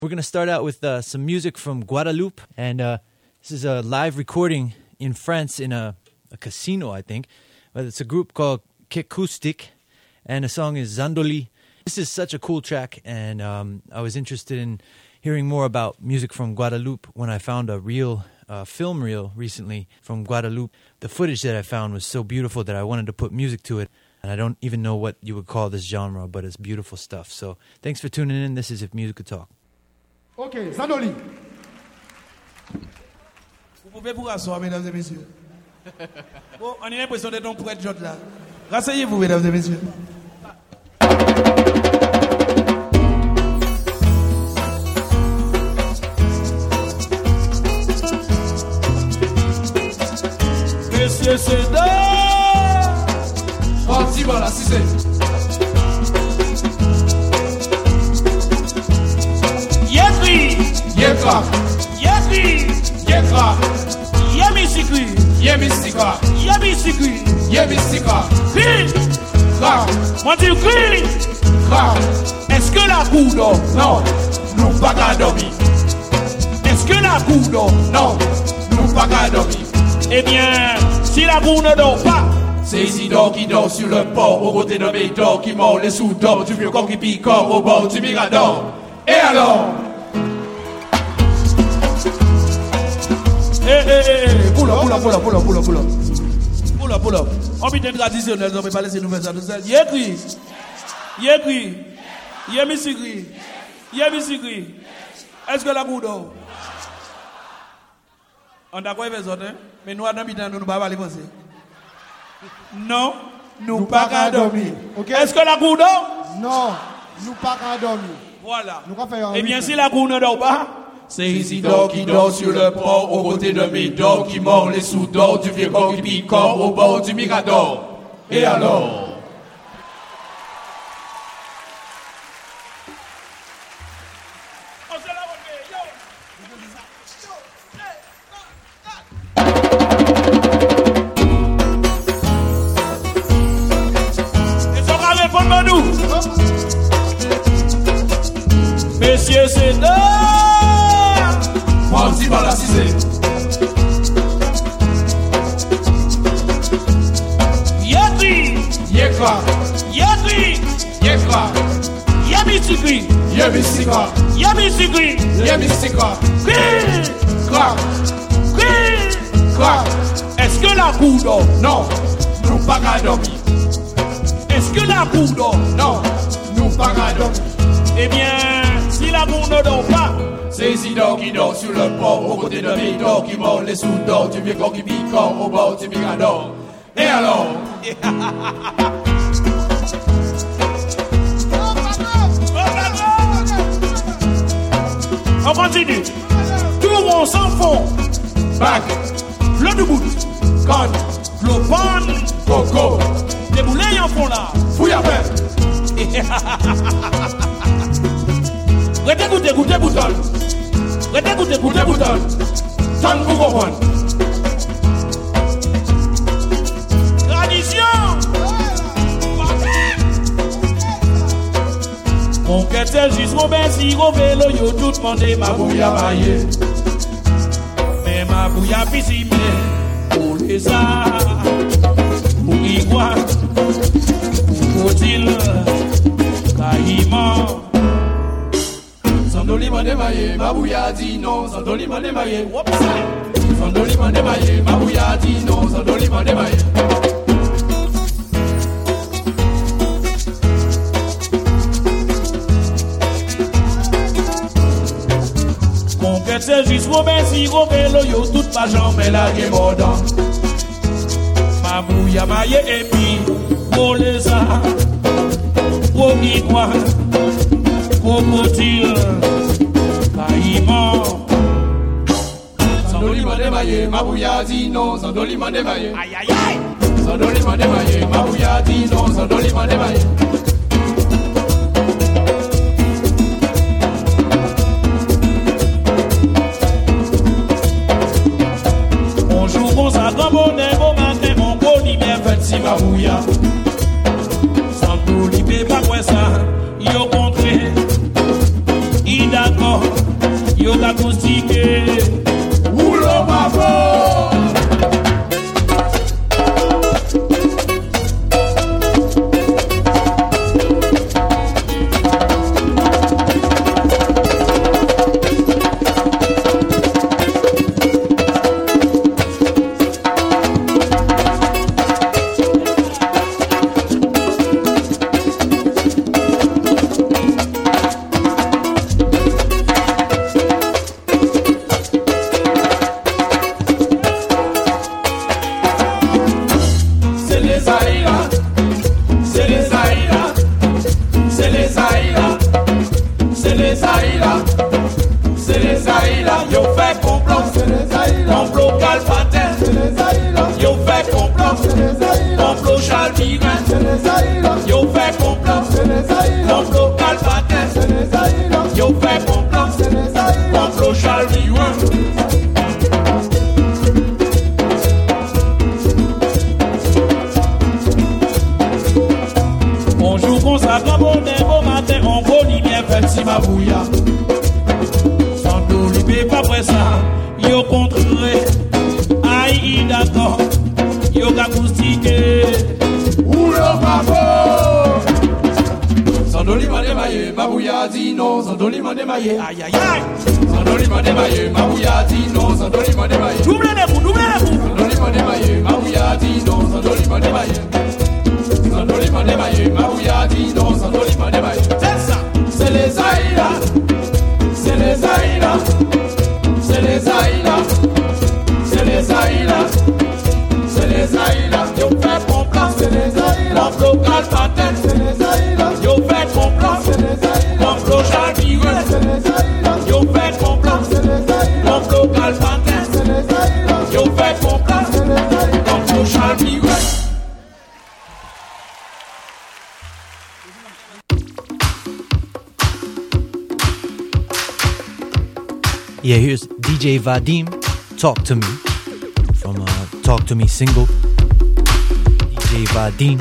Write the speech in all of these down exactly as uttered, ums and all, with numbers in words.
We're going to start out with uh, some music from Guadeloupe, and uh, this is a live recording in France in a, a casino, I think. But it's a group called Kekoustik, and the song is Zandoli. This is such a cool track, and um, I was interested in hearing more about music from Guadeloupe when I found a reel, uh, film reel recently from Guadeloupe. The footage that I found was so beautiful that I wanted to put music to it, and I don't even know what you would call this genre, but it's beautiful stuff. So thanks for tuning in. This is If Music Could Talk. Ok, Zandoli. Vous pouvez vous rasseoir, mesdames et messieurs. Bon, on a l'impression d'être un prêtre Jot là. Rasseyez-vous, mesdames et messieurs. Messieurs, c'est d'or. Parti, voilà, si c'est. Yekra, Yekri, Yekra, Yemisikri, Yemisika, Yemisikri, Yemisika, Kri, Kra, moi tu crie, Kra, est-ce que la cour d'or? Non, nous pas qu'à dormir. Est-ce que la cour d'or? Non, nous pas qu'à dormir. Eh bien, si la cour ne dort pas, c'est Isidore qui dort sur le port, au côté de Médor qui mord les sous-dors, du vieux corps qui picore au bord du Mirador. Et alors? Eh, eh, eh, pull up, pull up, pull up, pull up, pull up, pull up. Pull up, pull up. On vit traditionnel, on peut pas laisser nous faire ça tout seul. Yekri, Yekri, Yemisikri, Yemisikri. Est-ce que la boue d'eau? On a quoi les autres, hein? Mais nous, à nous, nous ne pas aller penser. Non, nous pas qu'à dormir. Est-ce que la boue d'eau? Non, nous pas qu'à dormir. Voilà. Eh bien, si la boue ne dort pas, c'est Isidore qui dort sur le port, aux côtés de Médor qui mord les sous-dors, du vieux corps qui picore au bord du Mirador. Et alors? Ils sont à répondre nous. Messieurs, c'est d'or. Parti par la cissée. Yekri, Yekra, Yekri, Yekra, Yemisikri, Yemisika, Yemisikri, Yemisika, Kri, Kra, Kri, Kra. Est-ce que la cour dort? Non, nous pas qu'à dormir. Est-ce que la cour dort? Non, nous pas qu'à dormir. Eh bien, si la cour ne dort pas, c'est Isidore qui dort sur le port, aux côtés de Médor qui mord les sous-dors, du vieux corps qui picore au bord du Mirador. Et alors? On continue. Tout le monde s'en fond. Bac, le debout, conne, clopane, coco. Les boulets en font là. Fouille à peine. Rete goûter, goûter bouton. Rete goûter, goûter bouton. Tant pour comprendre. Tradition. Mon quête juste mon si au vélo yo tout demandé ma bouilla maillé. Mais ma bouilla piscine pour les arts. Pour igual. Pour il caïman. Zandoli mande maye, ma bouya dit non, Zandoli mande maye. Zandoli mande maye, ma bouya dit non, Zandoli mande maye. Conquête c'est juste Robin, si Robin yo toute ma jambe est la guémordant. Ma bouya maye et puis, pour les arts, pour igual. Crocodile, caïman. Zandoli mande maye, ma bouya dit non, Zandoli mande maye. Aïe aïe aïe. Zandoli mande maye, ma bouya dit non, Zandoli mande maye. Bonjour, bon ça, grand bonnet, bon matin, mon boni, bien fait si ma bouya. Zandoli, pas quoi ça, yo contré. D'accord. yoga acoustique, Roulo Bravo. Aïe aïe aïe. Sandoli m'a démaillé, ma bouilla dit non. Sandoli m'a démaillé. Doublez les bouts, doublez les bouts. Sandoli m'a démaillé, ma bouilla dit non. Sandoli m'a démaillé. Sandoli m'a démaillé, ma bouilla dit non. Sandoli m'a démaillé. C'est ça. C'est les Aïda. C'est les Aïda. C'est les Aïda. C'est les Aïda. C'est les Aïda. Yo fait mon plan. C'est les Aïda. Mon local patent. C'est les Aïda. Yo fait mon plan. C'est les Aïda. Mon local c'est les Aïda. Yo fait mon plan. C'est les Aïda. Mon local patent. C'est les Aïda. Yo fait mon plan. C'est les Aïda. Mon local patent. Yeah, here's D J Vadim, Talk to Me, from uh, Talk to Me single. D J Vadim.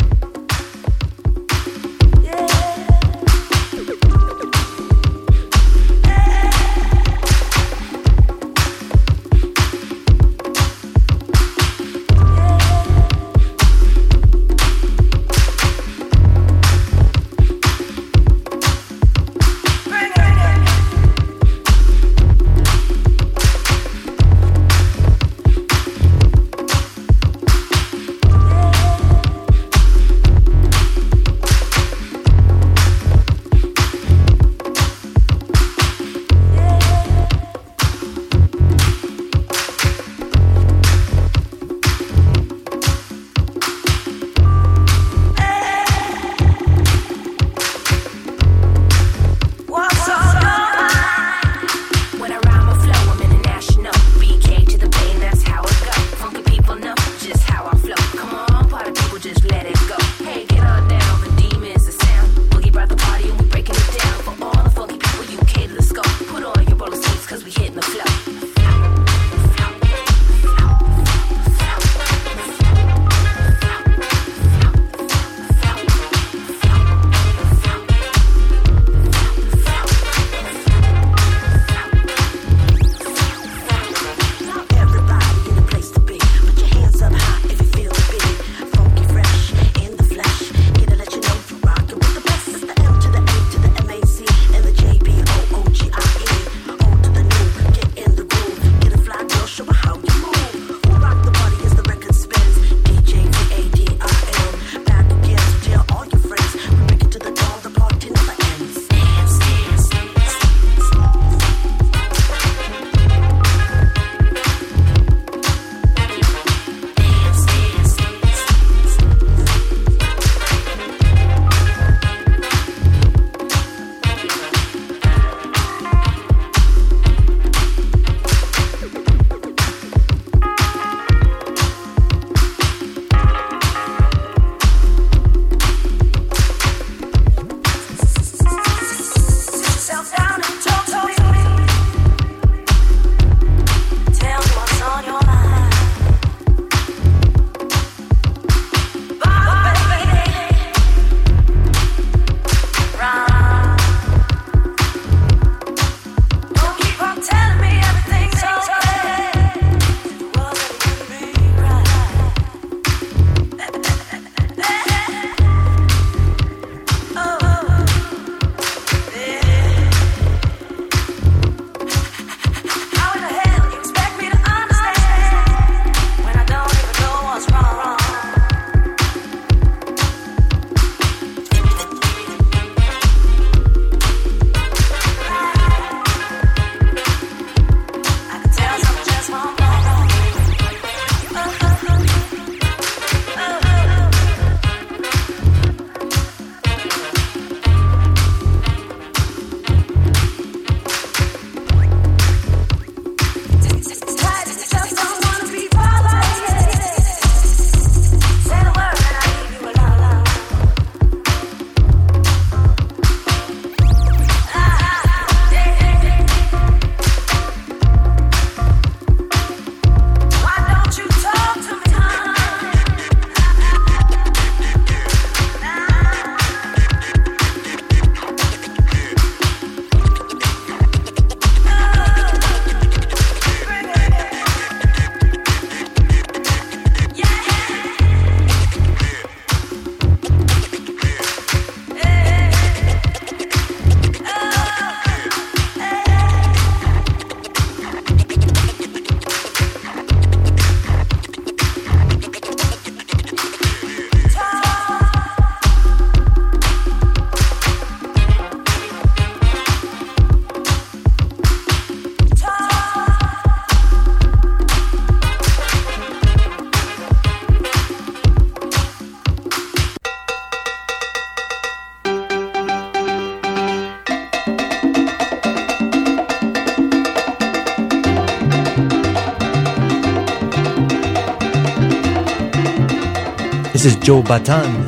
This is Joe Bataan,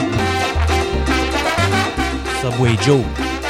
Subway Joe.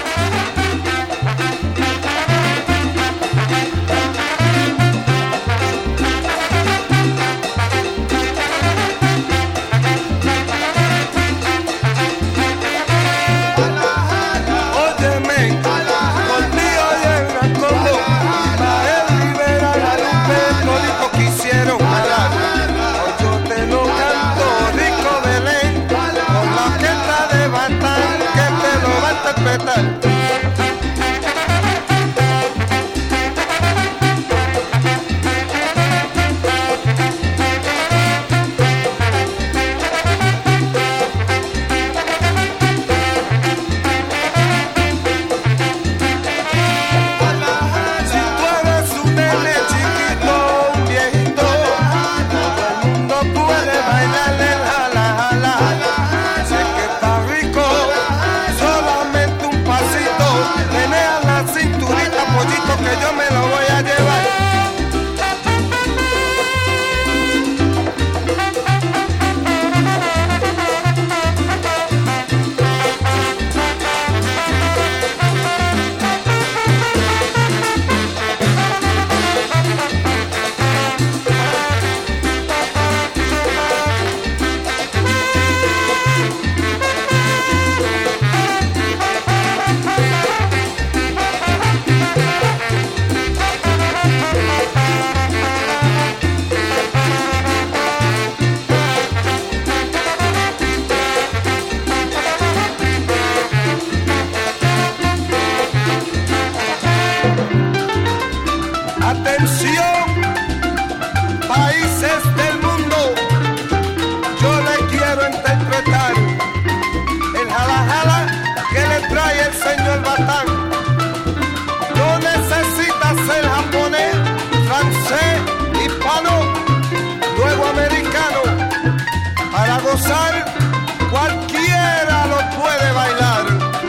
Cualquiera lo puede bailar.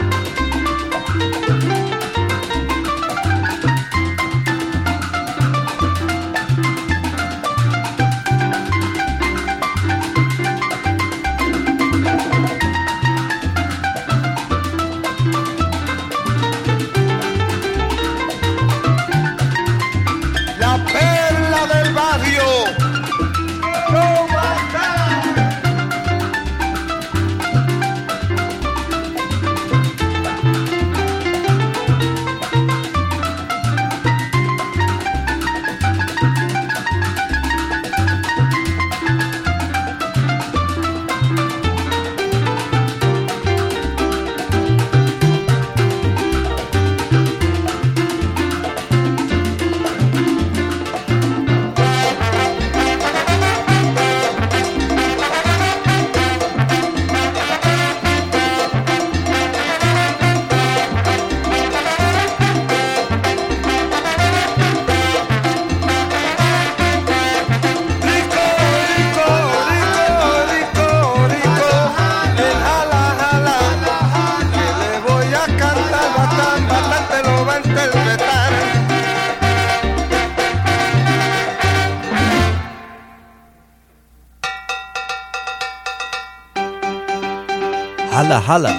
Hala Hala,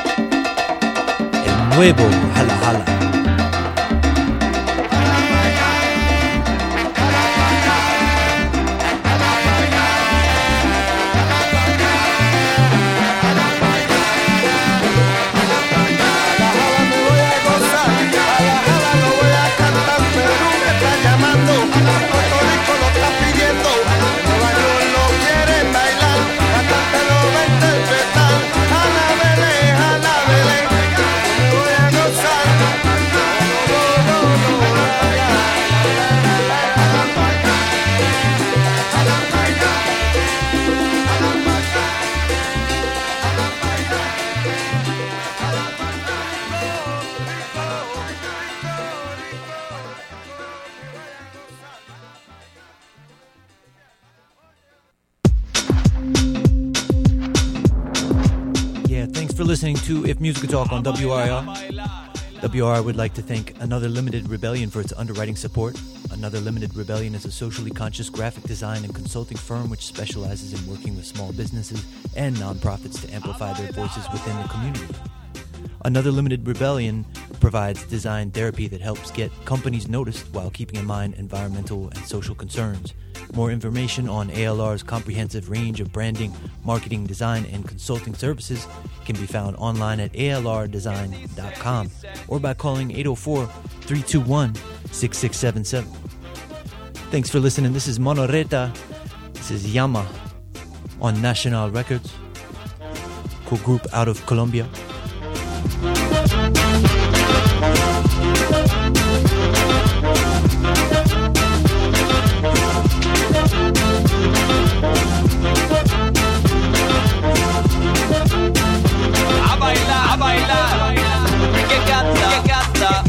el nuevo Hala Hala. Listening to If Music Could Talk on W R I R. W R would like to thank Another Limited Rebellion for its underwriting support. Another Limited Rebellion is a socially conscious graphic design and consulting firm which specializes in working with small businesses and nonprofits to amplify their voices within the community. Another Limited Rebellion provides design therapy that helps get companies noticed while keeping in mind environmental and social concerns. More information on A L R's comprehensive range of branding, marketing, design, and consulting services can be found online at A L R design dot com or by calling eight oh four, three two one, six six seven seven. Thanks for listening. This is Monoreta. This is Yama on National Records, cool group out of Colombia. A bailar, a bailar, que canta, que canta.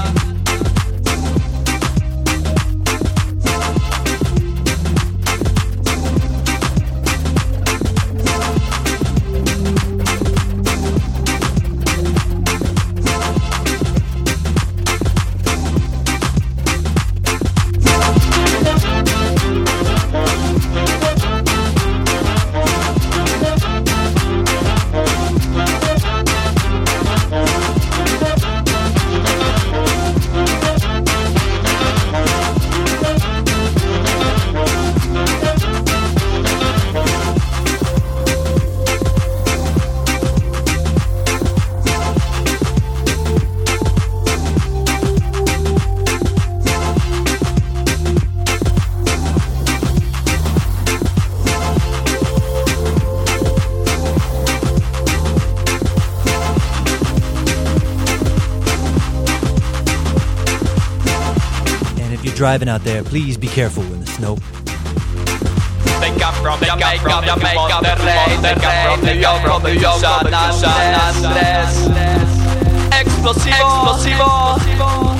Driving out there, please be careful in the snow. They come from Jamaica, from Jamaica, Monterrey. They come from New York, from New York, from San Andres. Explosivo, explosivo.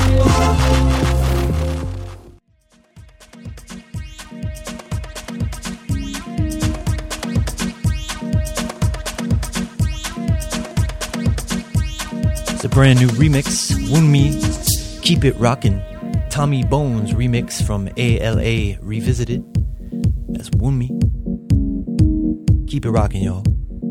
It's a brand new remix, Wunmi, Keep It Rockin'. Tommy Bones remix from A L A Revisited. That's Wunmi. Keep it rockin', y'all.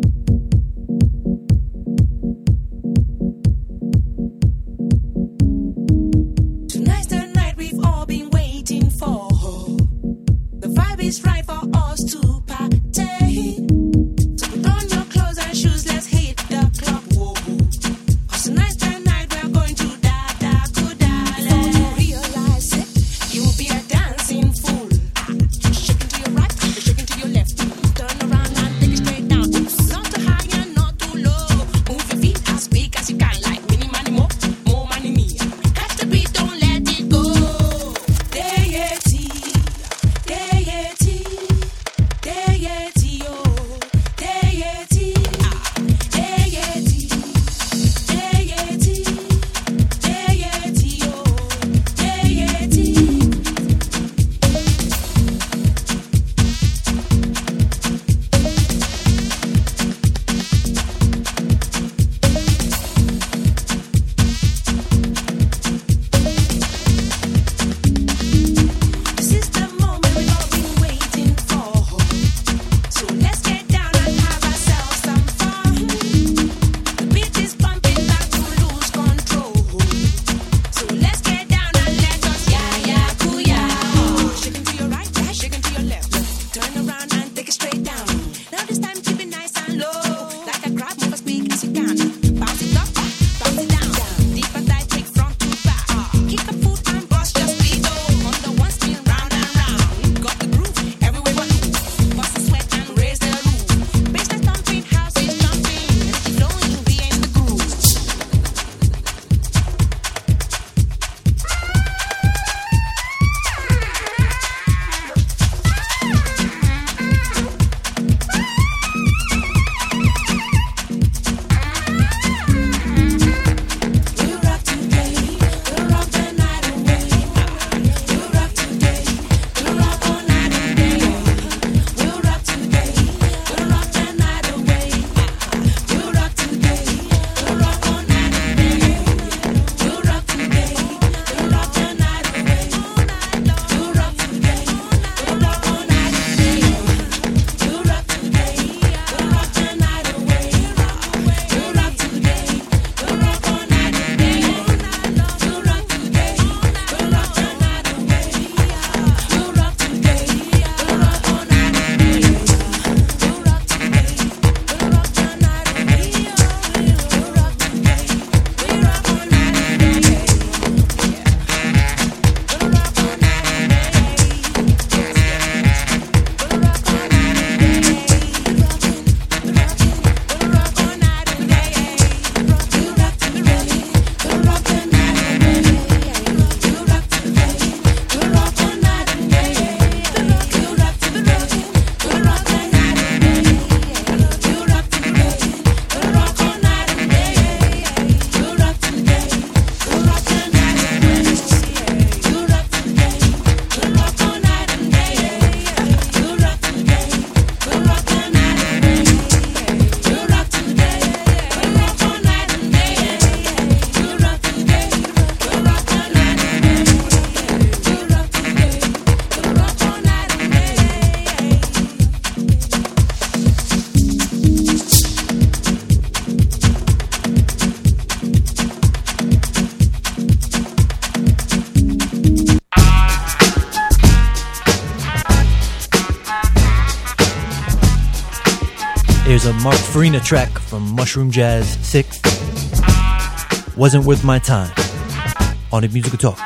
Tonight's the night we've all been waiting for. The vibe is right for us to party. So put on your clothes and shoes, let's hit the club. Whoa. 'Cause tonight's the night we're going to da da go da. Before you realize it, you'll be a dancing fool. Shaking to your right, shaking to your left. Turn around and take it straight down. Oops. Not too high and not too low. Move your feet as big as you can, like mini money more, more money me. Catch the beat, don't let it go. Deity, deity. a Mark Farina track from Mushroom Jazz six. Wasn't Worth My Time on the Musical Talk.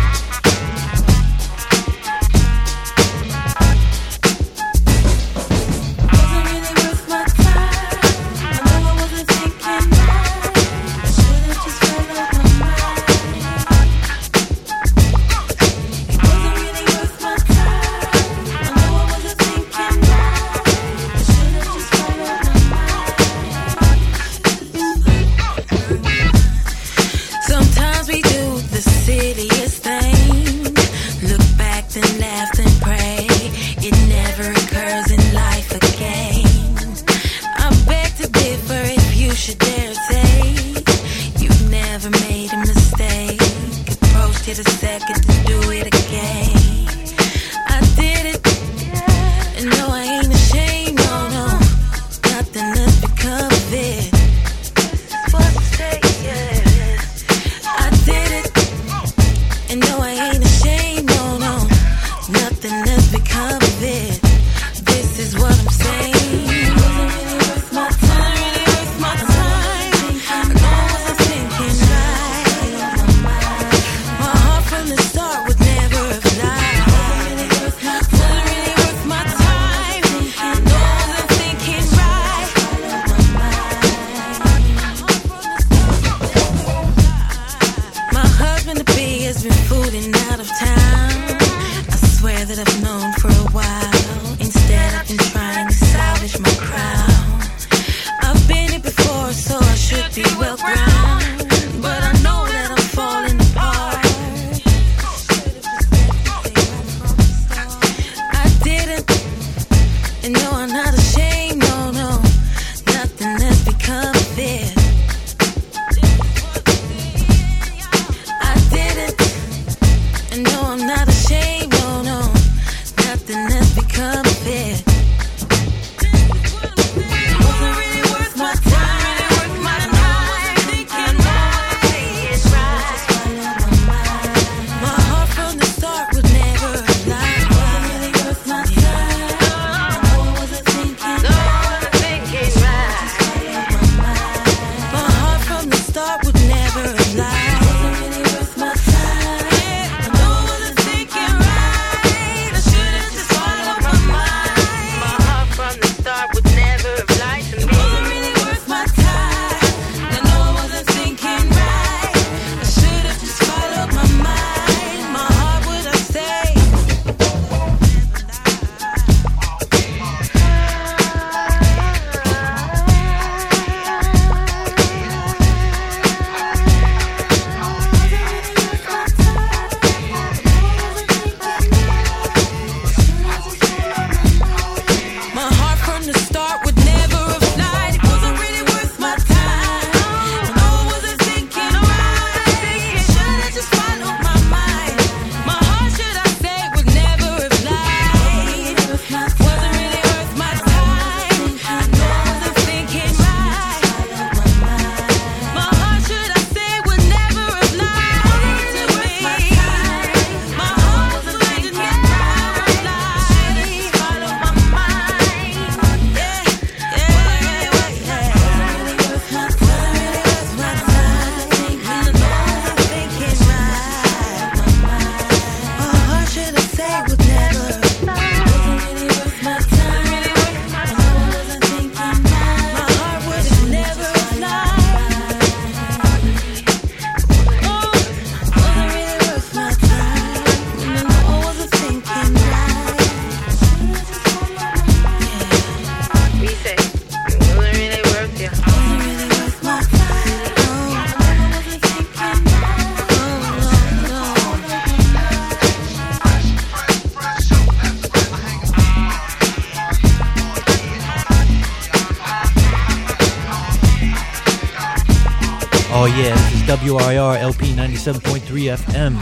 Oh yeah, this is W R I R L P ninety-seven point three F M.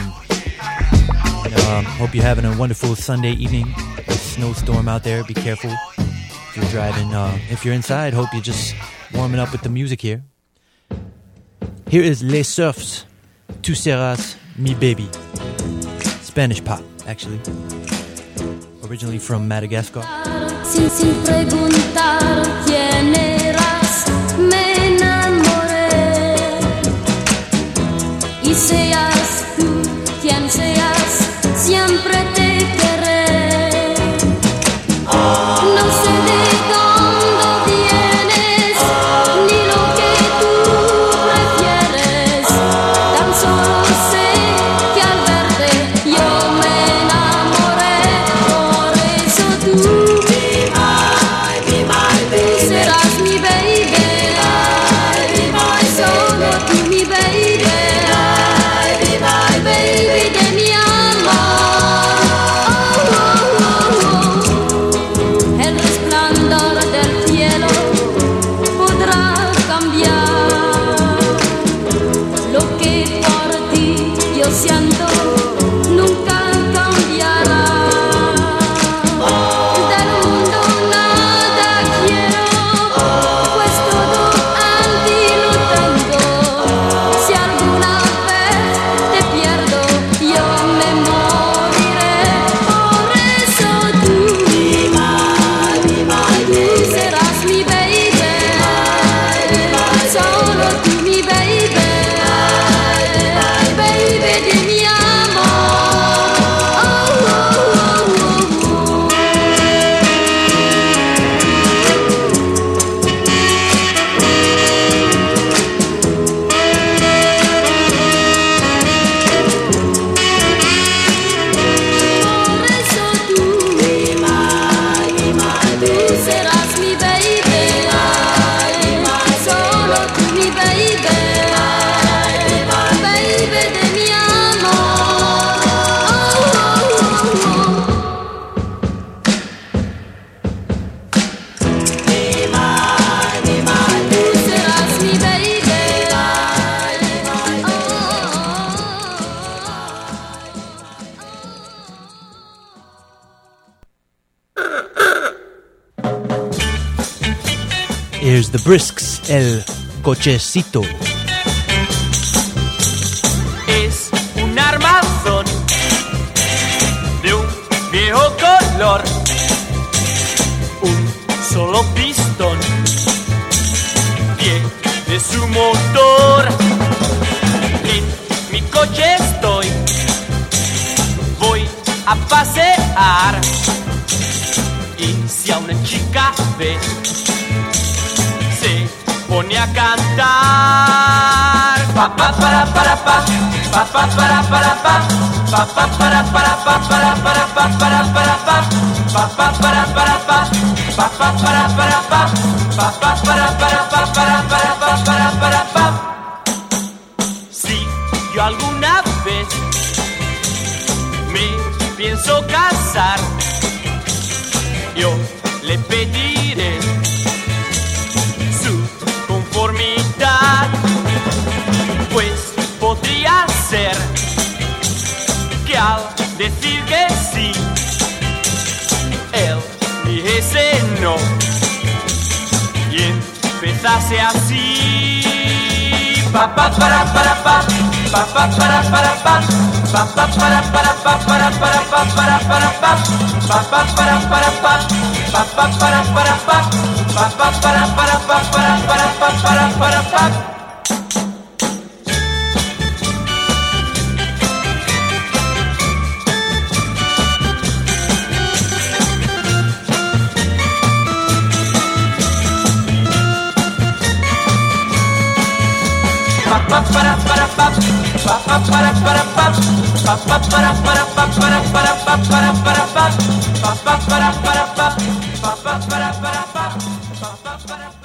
Um, hope you're having a wonderful Sunday evening. A snowstorm out there. Be careful if you're driving. Uh, if you're inside, hope you're just warming up with the music here. Here is Les Surfs, Tu Serás Mi Baby. Spanish pop, actually. Originally from Madagascar. Sin, sin preguntar quién es. Seas tú quien seas, siempre te querré. No sé de dónde vienes, ni lo que tú prefieres. Tan solo sé que al verte yo me enamoré. Por eso tú, be my, be my baby. Serás mi baby, be my, solo tú mi baby. Baby de mi amor, oh, oh, oh, oh. El resplandor del cielo podrá cambiar. Lo que por ti yo siento nunca cambiará. Del mundo nada quiero, pues todo en ti lo tengo. Si alguna vez te pierdo, yo me moriré. Por eso tú, be my, be my, tú serás mi baby, solo tú mi baby, baby de mi amor, oh, oh, oh, oh. Por eso tú, be my, be my, tú serás mi baby, solo tú mi baby, baby de mi amor, oh, oh, oh, oh. Be my, be my, tú serás mi baby, oh, oh, Here's the Brisks, El Cochecito. Es un armazón de un viejo color, un solo pistón, pie de su motor. En mi coche estoy, voy a pasear, y si a una chica ve, se pone a cantar. Pa pa para para pa, pa pa para para pa, pa pa para para pa para para pa para para pa, pa pa para para pa, pa pa para para pa, pa pa para para pa para para pa para para pa. Si yo alguna vez me pienso casar, yo le pediré su conformidad, pues podría ser que al decir que sí, él dijese no y empezase así. Pa pa para para pa, pa pa para para pa, pa pa para para pa para para pa para para pa, pa pa para para pa, pa pa para para pa, pa pa para para pa para para pa para para pa. Pa pa para para pa, pa pa para para pa, pa pa para para pa para para pa para para pa, pa pa para para pa, pa pa para para pa, pa pa para para.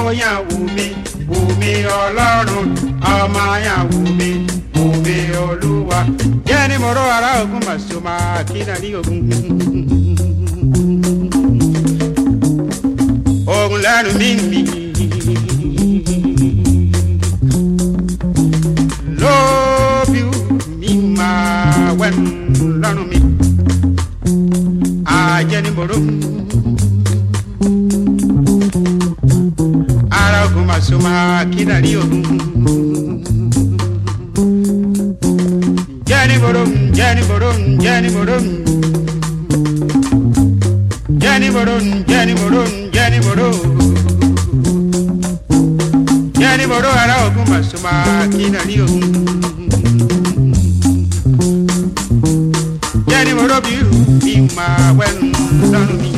yàn wù mí wù mí ọlọ́run ọmọ yàn wù mí wù mí olúwa jẹ́ ní mọ̀rọ̀ ara ogun màsùmá kí náà ní ogun. ogun lẹ́nu mi mi lóbi mi máa wẹ́nu lọ́nu mi àjẹ́ ní mọ̀rọ̀. Masuma kinario Jenny Borum Jenny Borum Jenny Borum Jenny Borum Jenny Borum Jenny Borum Jenny Borum ara ogun masuma kinario Jenny Borum you be my when done me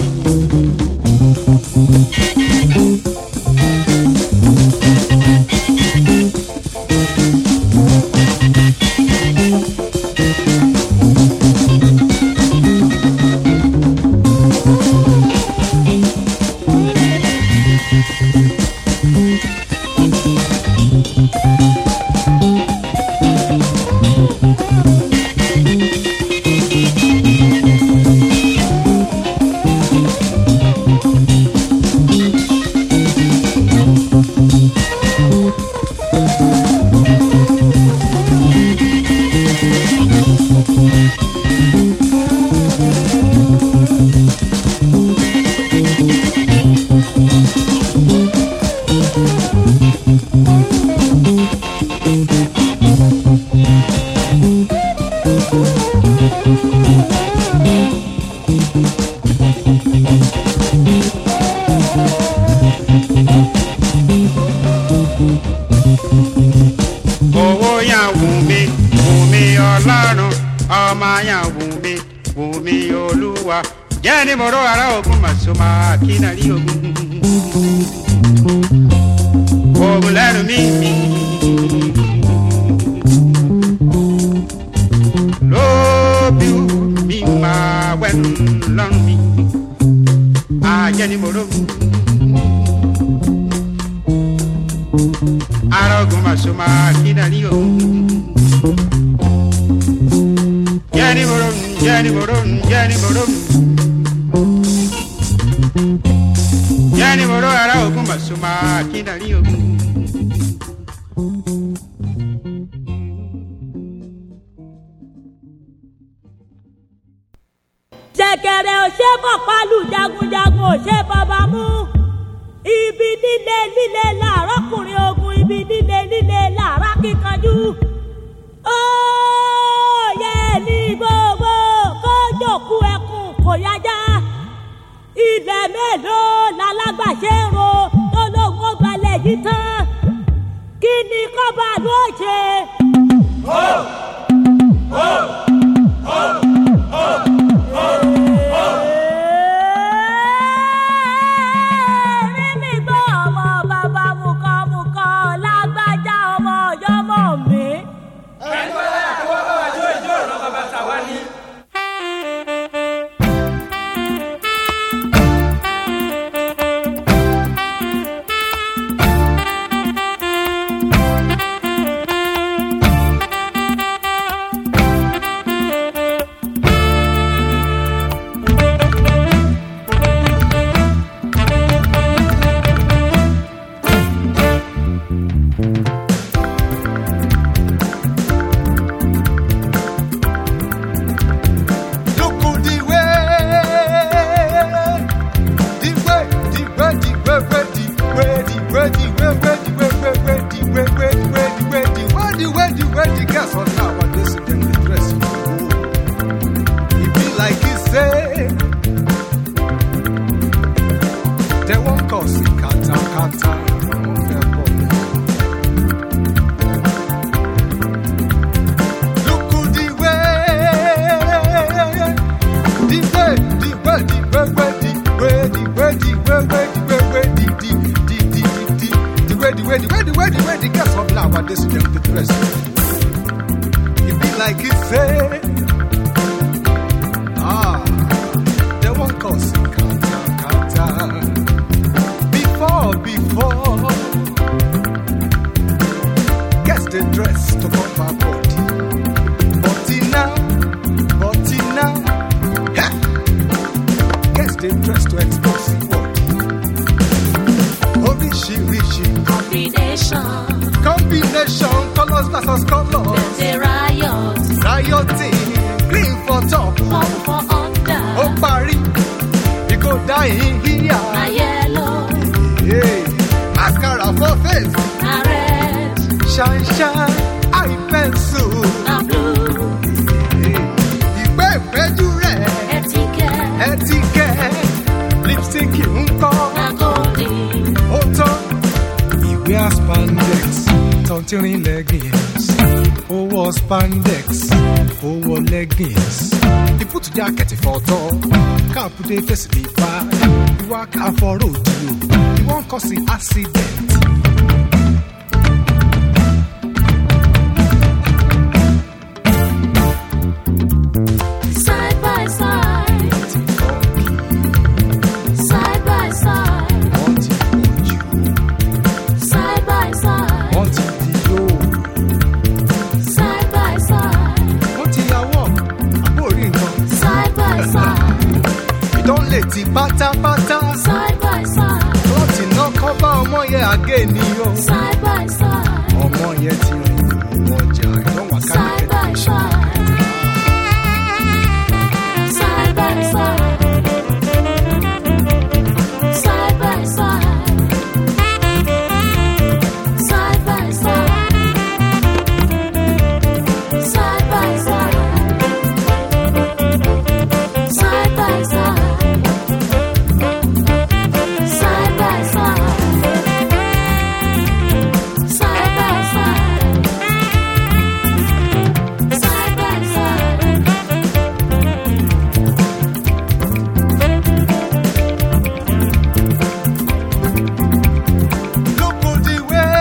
Jenny moro ara ogun masuma kinari ogun ogun lẹ́nu mi mi lóbi mi máa wẹ́nu lọ́nu mi Jenny moro ara ogun masuma kinari ogun Jenny moro Jenny moro Jenny moro Jenny moro ara ogun masuma kinari ogun Jẹ̀kẹ̀rẹ̀ ò ṣe fọ̀pálù jagunjagun ò ṣe bàbá mú ibi líle líle làárọ̀kùnrin ogun ibi líle líle làárá kíkanjú óòyẹ ní gbogbo kó jòkú ẹkùn kò yájá ilẹ̀ mélòó lálágbàṣe ń ro tó lóun ó gbalẹ̀ yìí tán kí ni kọ́ba ló ṣe. Mímí gbọ́ ọmọ bàbá mùkọ́mùkọ́ lágbájá ọmọ ọ̀yọ́ mọ̀ mí. Ẹni tó yára kó wọ́n bá wà jó ìjó ìrọ̀ bàbá tàwa ní. Before, before Guess they dress to cover body. Body now, body now. Hey! Guess they dress to expose the body. Orishi-rishi. Combination. Combination, colors versus colors. There's a riot. Rioting, green for top. Purple for under. Oh, Paris, you go die in here. Na yellow. Hey, mascara for face. Na red. Shine, shine, eye pencil. Na blue. Ìgbẹ́ ìpẹ́jú rẹ̀. Etiquette. Etiquette. Lipstick ńkọ́. Na golden. Ó tán. Ìwé spandex. Tọ́ntìrín leggings. Ó wọ spandex. Ó wọ leggings. He put jacket for top. Cap dey face the back. He waka for road you. He wan cause an accident. Side by side. Side by side. Side by side. Side by side. Side by side. You don late pátápátá. Side by side. Láti ná kọ́bá ọmọ yẹn àgé ni o. Side by side. Ọmọ yẹn ti rìn ọjà ìdánwò Side by side. Side by side. Side by side. Side by side. Side by side. Side by side. Side by side. Side by side. Side by side. Look at the way,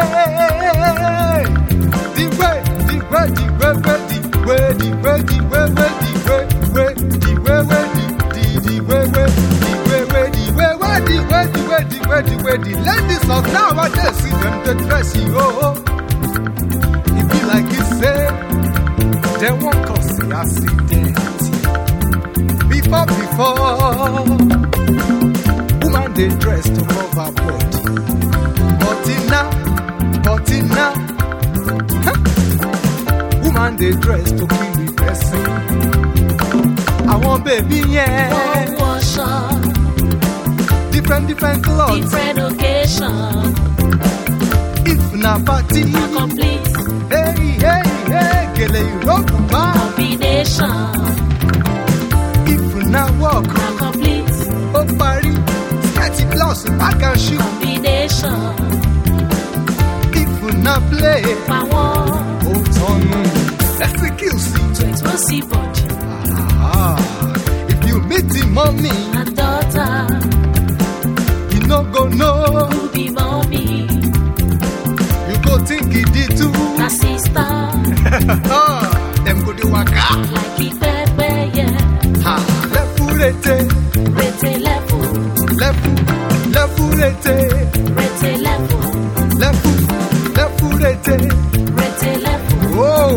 the way, the way, the way, the way, the way, the way, the way, way, the way, way, the way, way, the way, the way, the way, the way, the way, the way, the ladies of nowadays see them the dress you oh, it be like you say, they won't cause the accident. Before, before, woman they dress to cover body. But now, but now, huh? Woman they dress to kill the dressing. I want baby, yeah. One wash up. Different, different clothes. Different occasion. If na party, A complete hey, hey, hey, gele you rock back. combination. If na walk, A complete oh party, sketchy blouse, back and shoe. combination. If na play, Power oh turn, excuse me. to explosive body Ah, if you meet the mommy, and daughter. you no go know. Who be mommy? You go think he did too. Na sister. Them go the waka. Like it pepe, yeah. Ha, lefu rete, Rete level. lefu, lefu rete, Rete level. lefu, lefu rete. Rete level. Oh.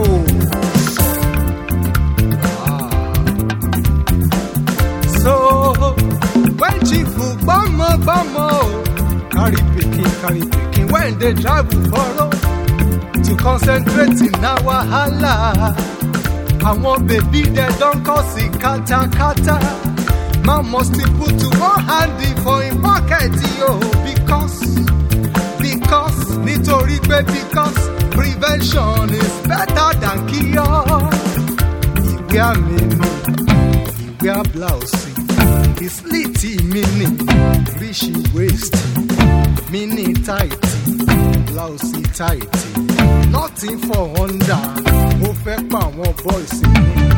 So when chifu bama bama, carry pikin, carry pikin. When they travel for road to concentrate in our wahala, I want baby they don't cause it kata kata. Man must put one handy for him pocket yo, because because nítorí pé because prevention is better than cure. Ìwé àmì mi, ìwé àbláùsì, ìsílìtì mi ní ríṣì waist, mi ní táìtì, blouse táìtì, nothing for under, mo fẹ́ pa àwọn boys mi.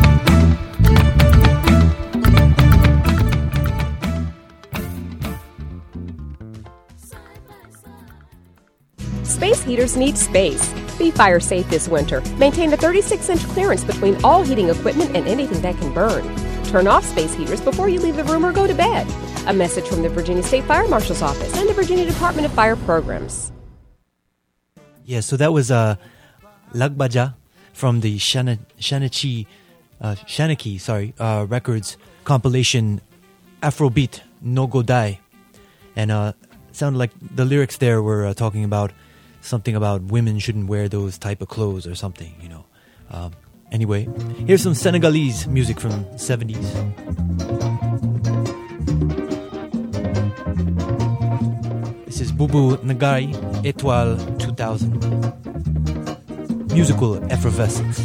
Space heaters need space. Be fire safe this winter. Maintain a thirty-six inch clearance between all heating equipment and anything that can burn. Turn off space heaters before you leave the room or go to bed. A message from the Virginia State Fire Marshal's Office and the Virginia Department of Fire Programs. Yeah, so that was uh, Lagbaja from the Shana, Shanachi, uh, Shanaki, sorry, uh, Records compilation Afrobeat No Go Die. And uh, it sounded like the lyrics there were uh, talking about something about women shouldn't wear those type of clothes or something, you know. Um, anyway, here's some Senegalese music from the seventies. This is Boubou Nagari, Étoile two thousand. Musical effervescence.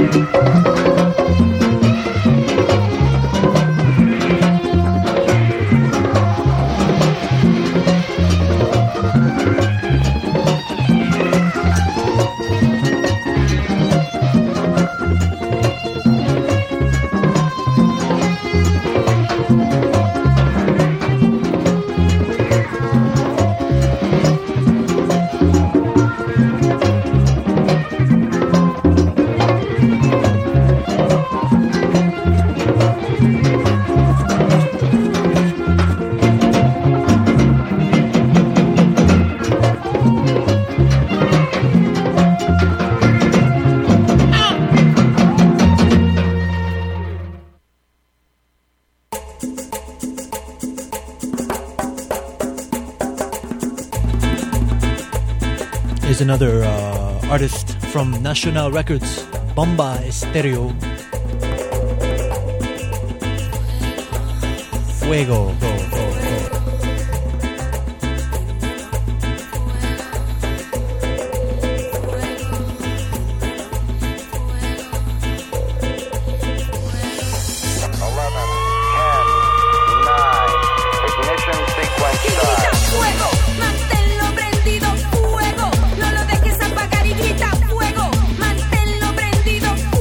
Here's another uh, artist from National Records, Bomba Estéreo. Fuego, go, go, go.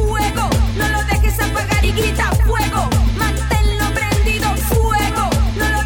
Fuego, manténlo prendido, fuego, no lo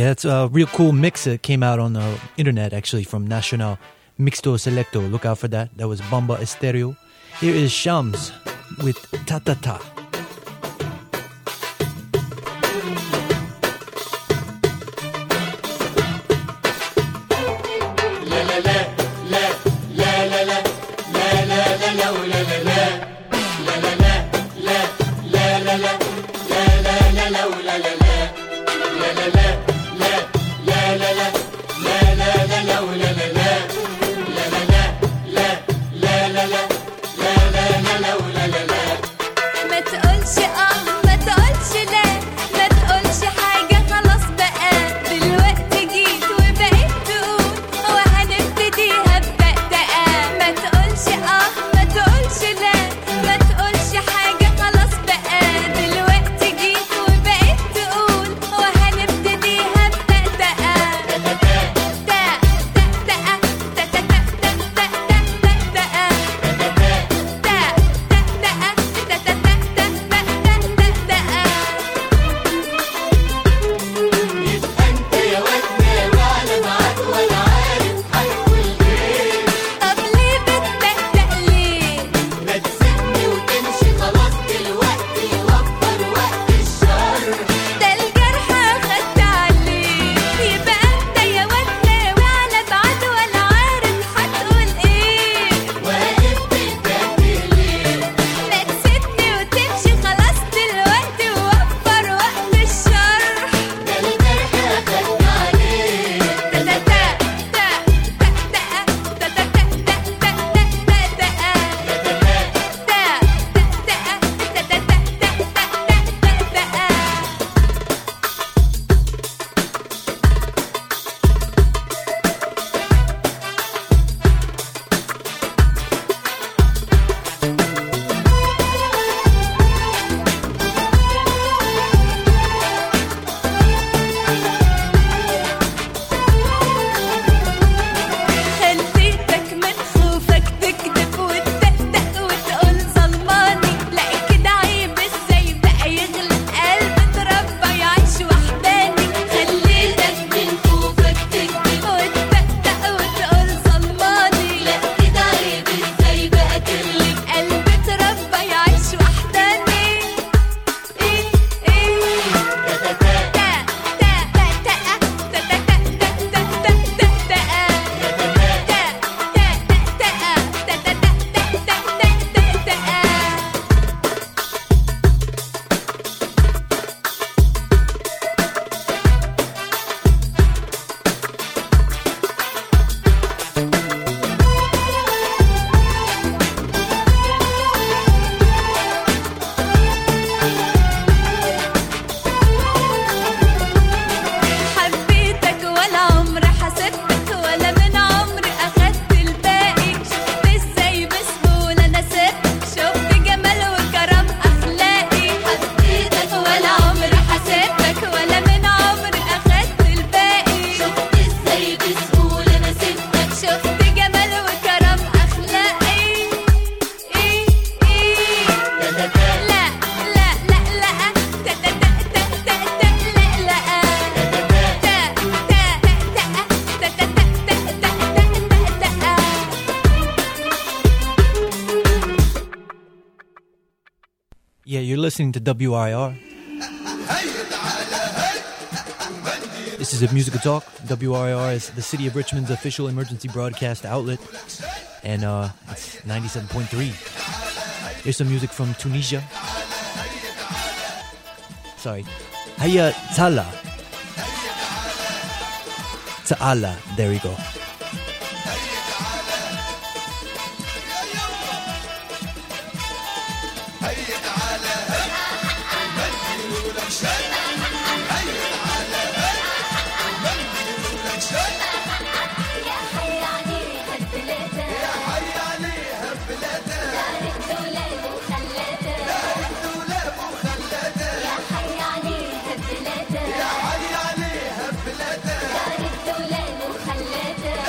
Yeah, that's a real cool mix that came out on the internet, actually, from Nacional Mixto Selecto. Look out for that. That was Bomba Estéreo. Here is Shams with Ta Ta Ta. Yeah, you're listening to W I R. This is a Musical Talk. W I R is the City of Richmond's official emergency broadcast outlet. And uh, it's ninety-seven point three. Here's some music from Tunisia. Sorry. Hayya Ta'ala. Ta'ala. There we go. خليته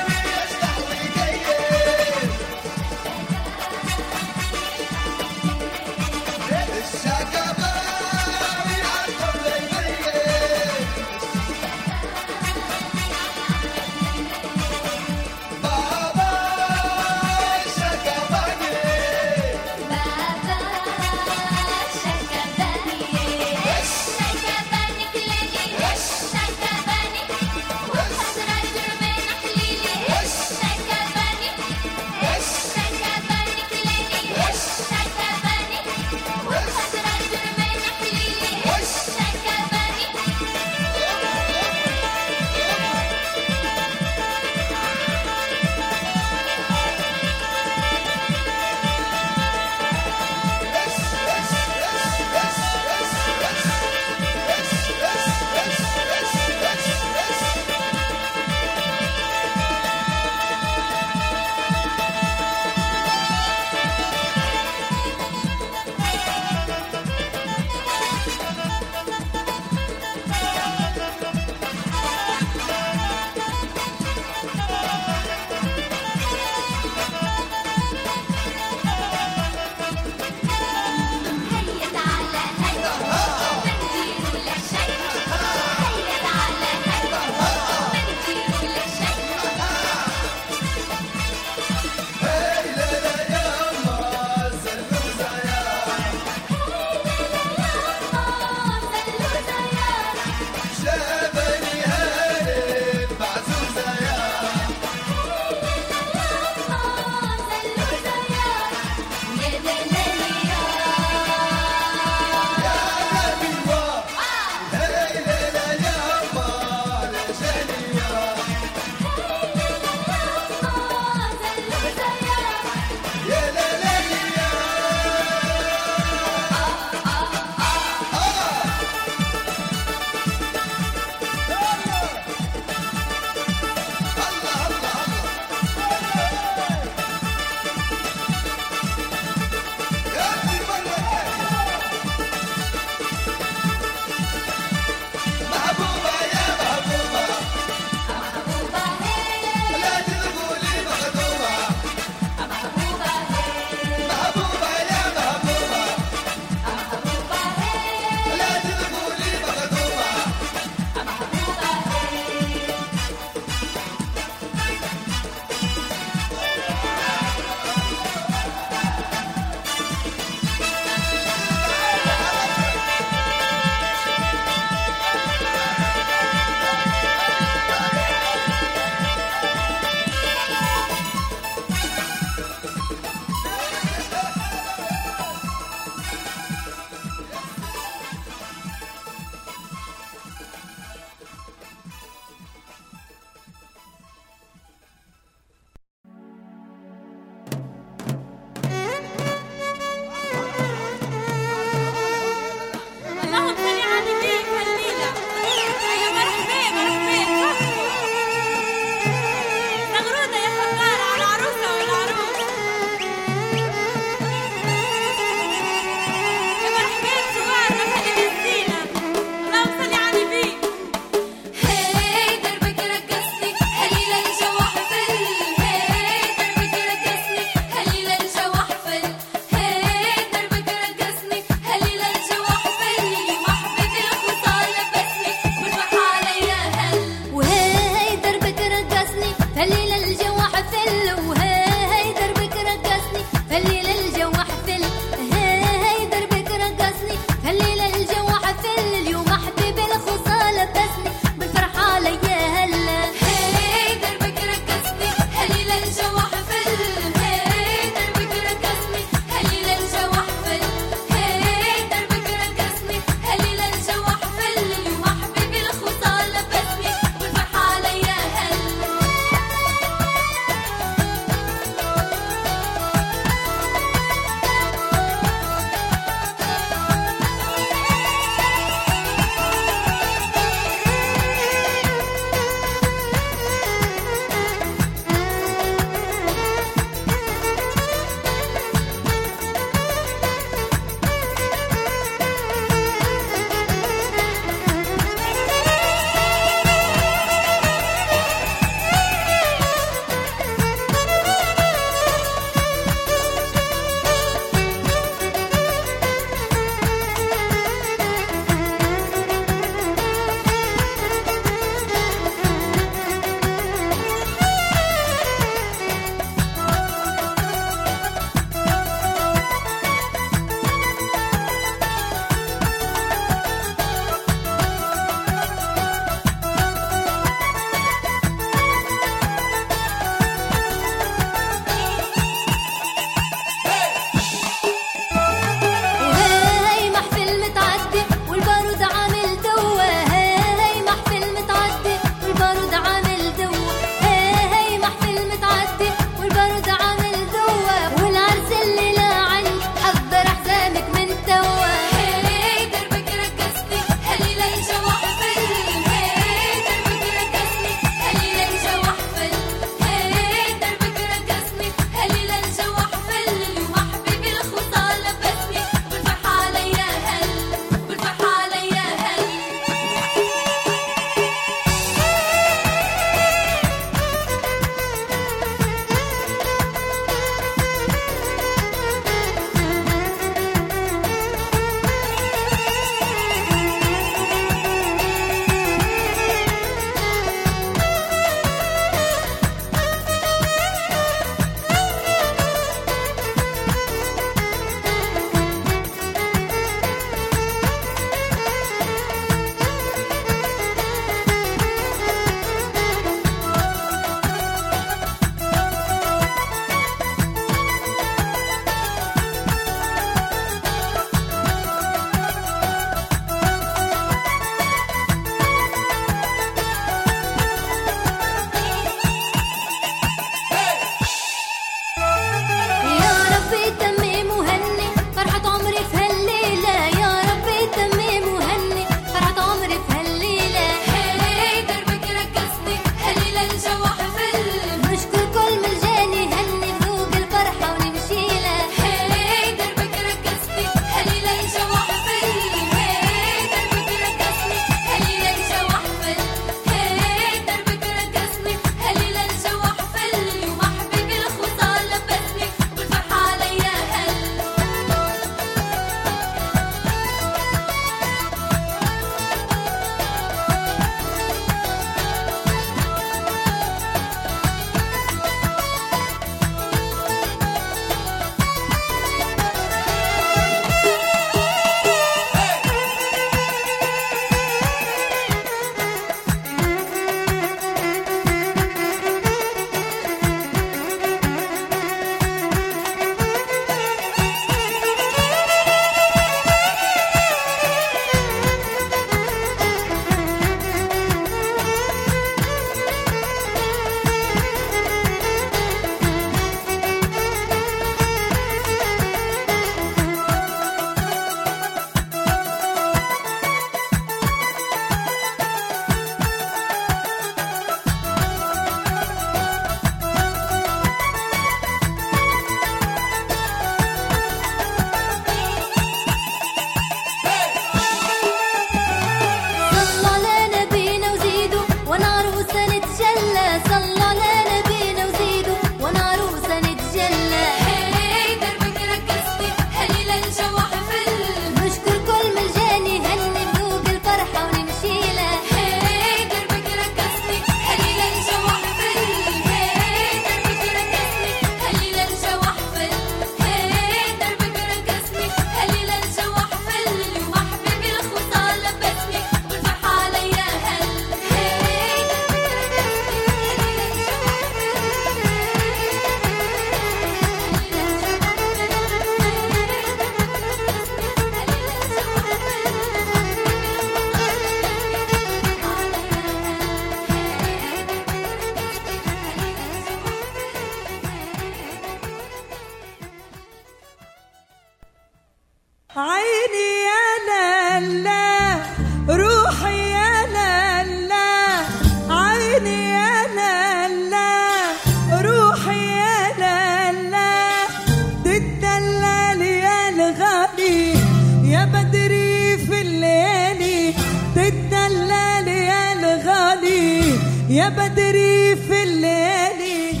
يا بدري في الليالي تتدلل يا الغالي يا بدري في الليالي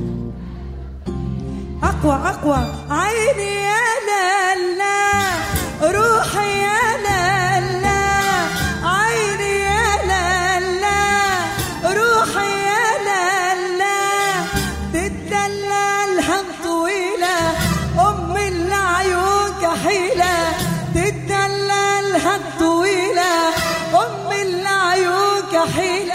أقوى أقوى عيني يا لالا روحي يا لالا عيني يا لالا روحي يا لالا تتدللها طويلة أم العيون كحيلة تتدللها طويلة أم العيون كحيلة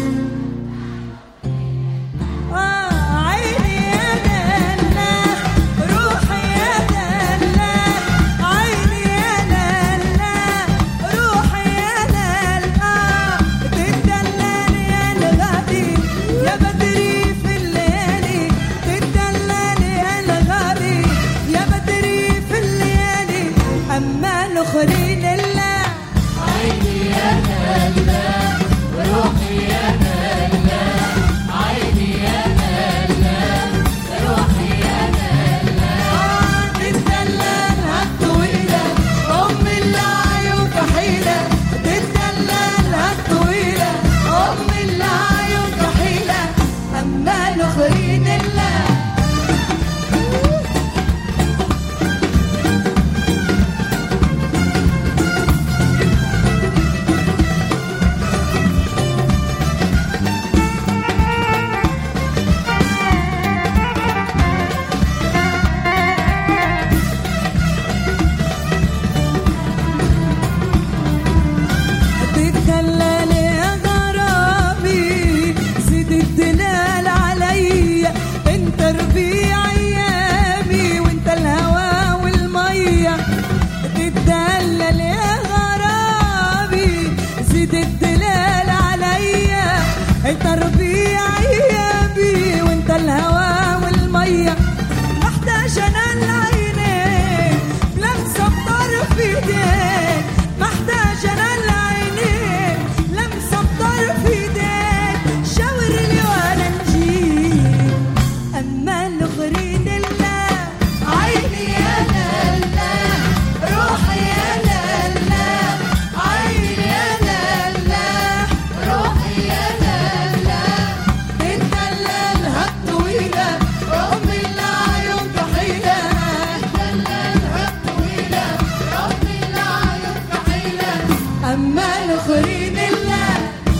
نخرين الله عيني يا لالا روحي يا لالا عيني يا لالا روحي يا لالا تتدللها الطويلة أم العيون كحيلة تتدللها الطويلة أم العيون كحيلة أما نخرين الله تربية أيامي وانت الهوى والمية محتاج أنا العينين لمسة بطرف ايديك محتاج أنا العينين لمسة بطرف ايديك شاور لي وأنا نجيب أما الغرين الله عيني يا لالا روحي يا لالا عيني يا لالا روحي يا لالا أما الآخرين الله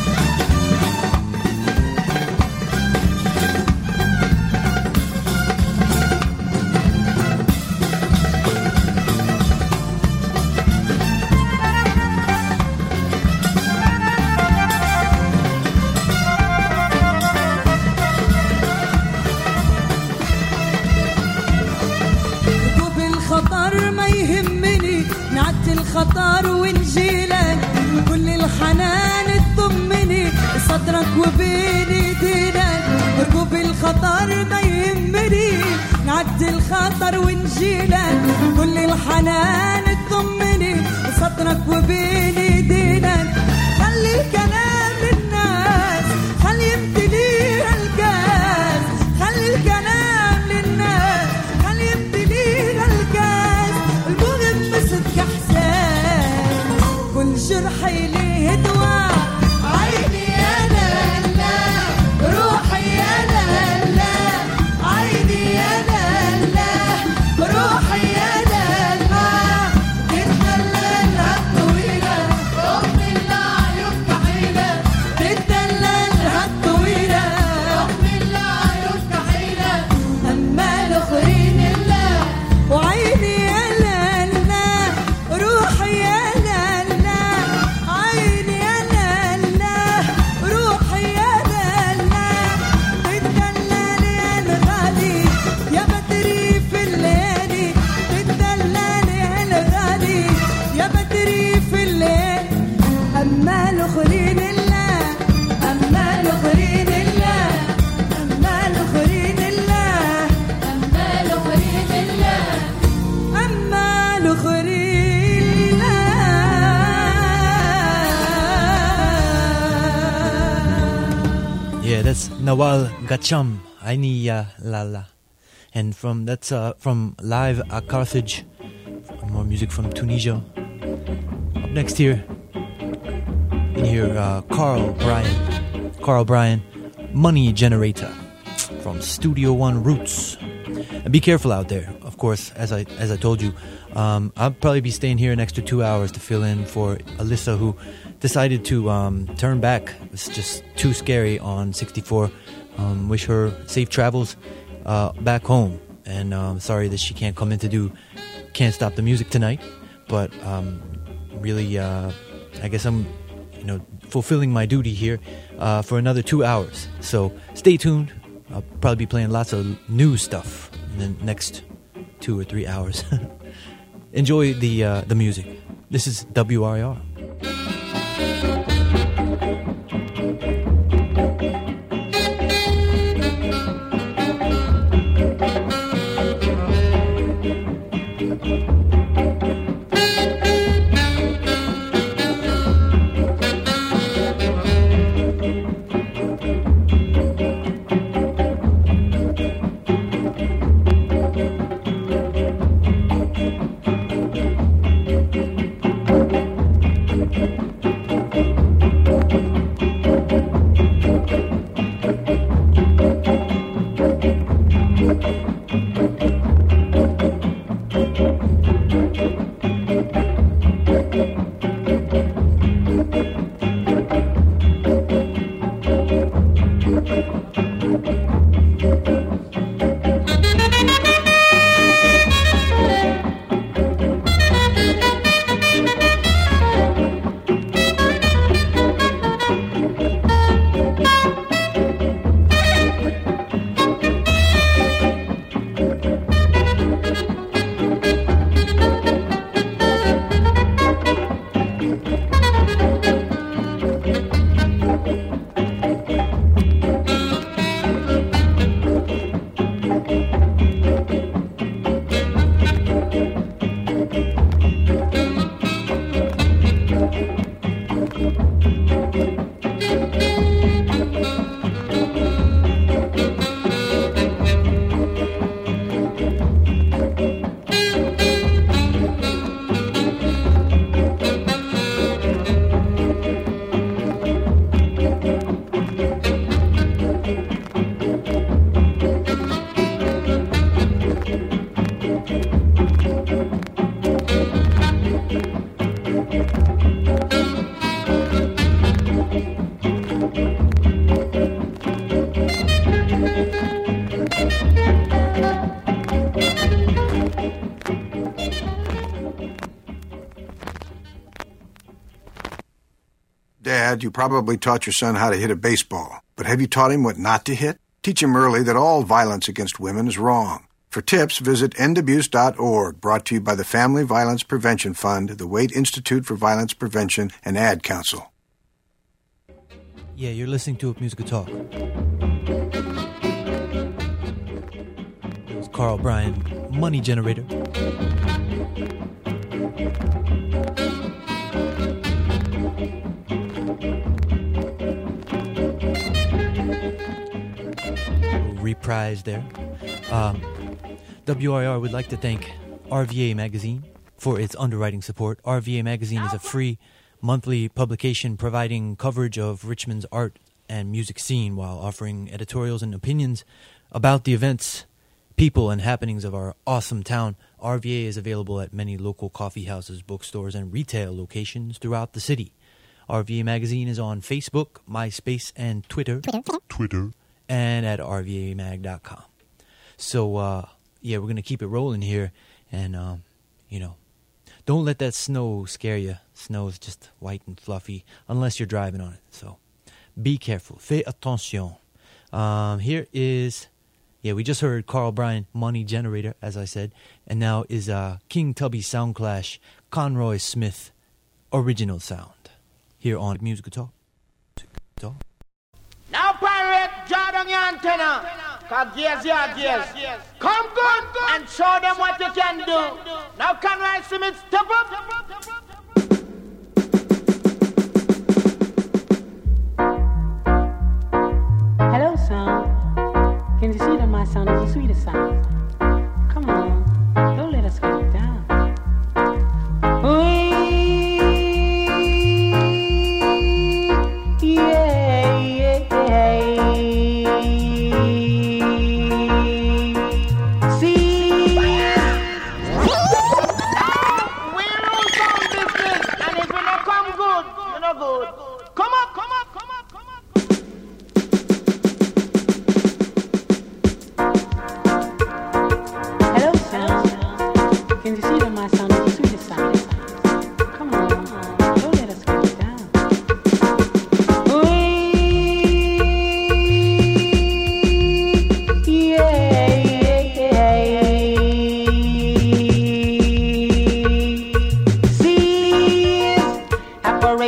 ركوب الخطر ما يهمني نعدي الخطر ونجيلك كل الحنان تضمني صدرك وبين ايدينك ركوب الخطر ما يهمني نعدي الخطر ونجيلك كل الحنان تضمني صدرك وبين ايدينك خلي الكلام للناس خلي يمتليها الكاس خلي الكلام للناس خلي يمتليها الكاس المهم مسك احسان كل جرحي ليه دواء عيني يا لالا روحي يا لالا عيني يا لالا روحي يا لالا تتدللها الطويلة أم العيون كحيلة تتدللها الطويلة أم العيون كحيلة أما الآخرين الله وعيني يا لالا روحي يا لالا عيني يا لالا روحي يا لالا تتدللي يا الغالي يا بدري في الليالي تتدللي يا الغالي يا بدري في الليل أما الآخرين الله أما الآخرين الله أما الآخرين الله أما الآخرين الله أما الآخرين الله. Yeah, that's Nawal Gacham, Aini Ya Lala. And from that's uh, from Live at Carthage, more music from Tunisia. Up next here, you hear uh, Carl Bryan. Carl Bryan, Money Generator from Studio One Roots. And be careful out there. Of course, as I as I told you, um, I'll probably be staying here an extra two hours to fill in for Alyssa, who decided to um, turn back. It's just too scary on sixty-four. Um, wish her safe travels uh, back home. And um, sorry that she can't come in to do Can't Stop the Music tonight. But um, really, uh, I guess I'm, you know, fulfilling my duty here uh, for another two hours. So stay tuned. I'll probably be playing lots of new stuff in the next two or three hours. Enjoy the uh, the music. This is W R I R. Dad, you probably taught your son how to hit a baseball, but have you taught him what not to hit? Teach him early that all violence against women is wrong. For tips, visit end abuse dot org, brought to you by the Family Violence Prevention Fund, the Waite Institute for Violence Prevention, and Ad Council. Yeah, you're listening to Musical Talk. It was Carl Bryan, Money Generator. Reprise there. Um, W R I R would like to thank R V A Magazine for its underwriting support. R V A Magazine is a free monthly publication providing coverage of Richmond's art and music scene while offering editorials and opinions about the events, people, and happenings of our awesome town. R V A is available at many local coffee houses, bookstores, and retail locations throughout the city. R V A Magazine is on Facebook, MySpace, and Twitter. Twitter. Twitter. And at R V A mag dot com. So, uh, yeah, we're going to keep it rolling here. And, um, you know, don't let that snow scare you. Snow is just white and fluffy unless you're driving on it. So, be careful. Fais attention. Um, here is, yeah, we just heard Carl Bryan, Money Generator, as I said. And now is uh, King Tubby Soundclash, Conroy Smith, Original Sound. Here on Musical Talk. Musical Talk. Now pirate, draw down your antenna, cause gears, yeah, gears. Come good and show them what you can do. Now Conroy Smith, step up. Hello, sound. Can you see that my sound is the sweetest sound? Come on, don't let us get it down.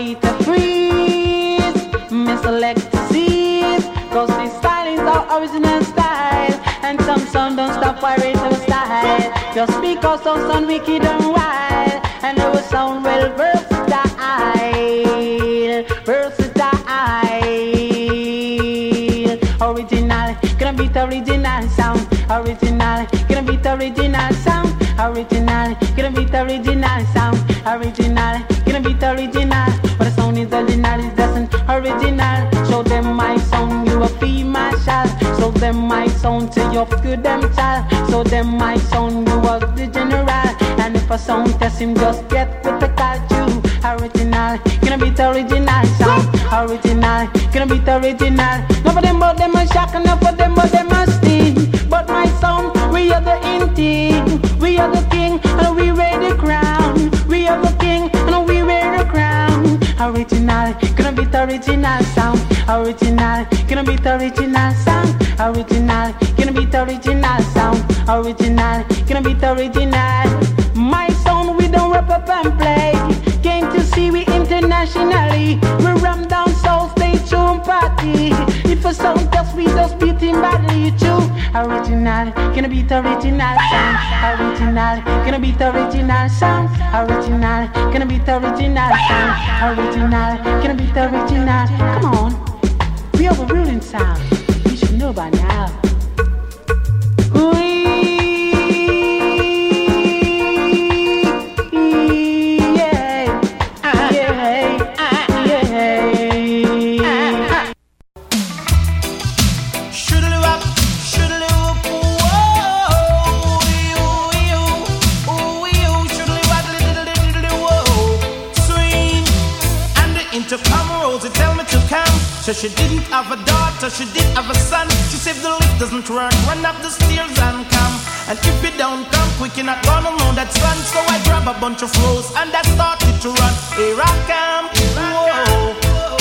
me to freeze. Me select to seize, cause this style is our original style. And some son don't stop worrying our style. Just because some son wicked and wild, and they will sound well versatile, versatile. Original, gonna beat original sound. Original, gonna beat original sound. Original, gonna beat original sound. Original, gonna beat original. But the sound is original, it doesn't original. Show them my sound, you a fee marshal. Show them my sound till you good them child. Show them my sound, you was the general. And if a sound test him, just get with the culture. Original, gonna beat original sound. Original, gonna beat original. None of them but them a shock, and none of them but them a sting. But my sound, we are the in thing. We are the king, and we wear the crown. We are the king, and we wear the crown. Original, gonna beat original sound. Original, gonna beat original sound. Original, gonna beat original sound. Original, gonna beat original. My sound, we don't rap up and play. Came to see we internationally. We ram down South State Tune Party. If a sound test, we just beat him badly too. Original, gonna beat original sound. Original, gonna beat original sound. Original, gonna beat original sound. Original, gonna beat original. Come on, we overruling sound. You should know by now. Ooh. So she didn't have a daughter, she did have a son. She said the lift doesn't run, run up the stairs and come. And if you don't come quick, you're not gonna know that's fun. So I grab a bunch of rose and I started to run. Here I come, whoa.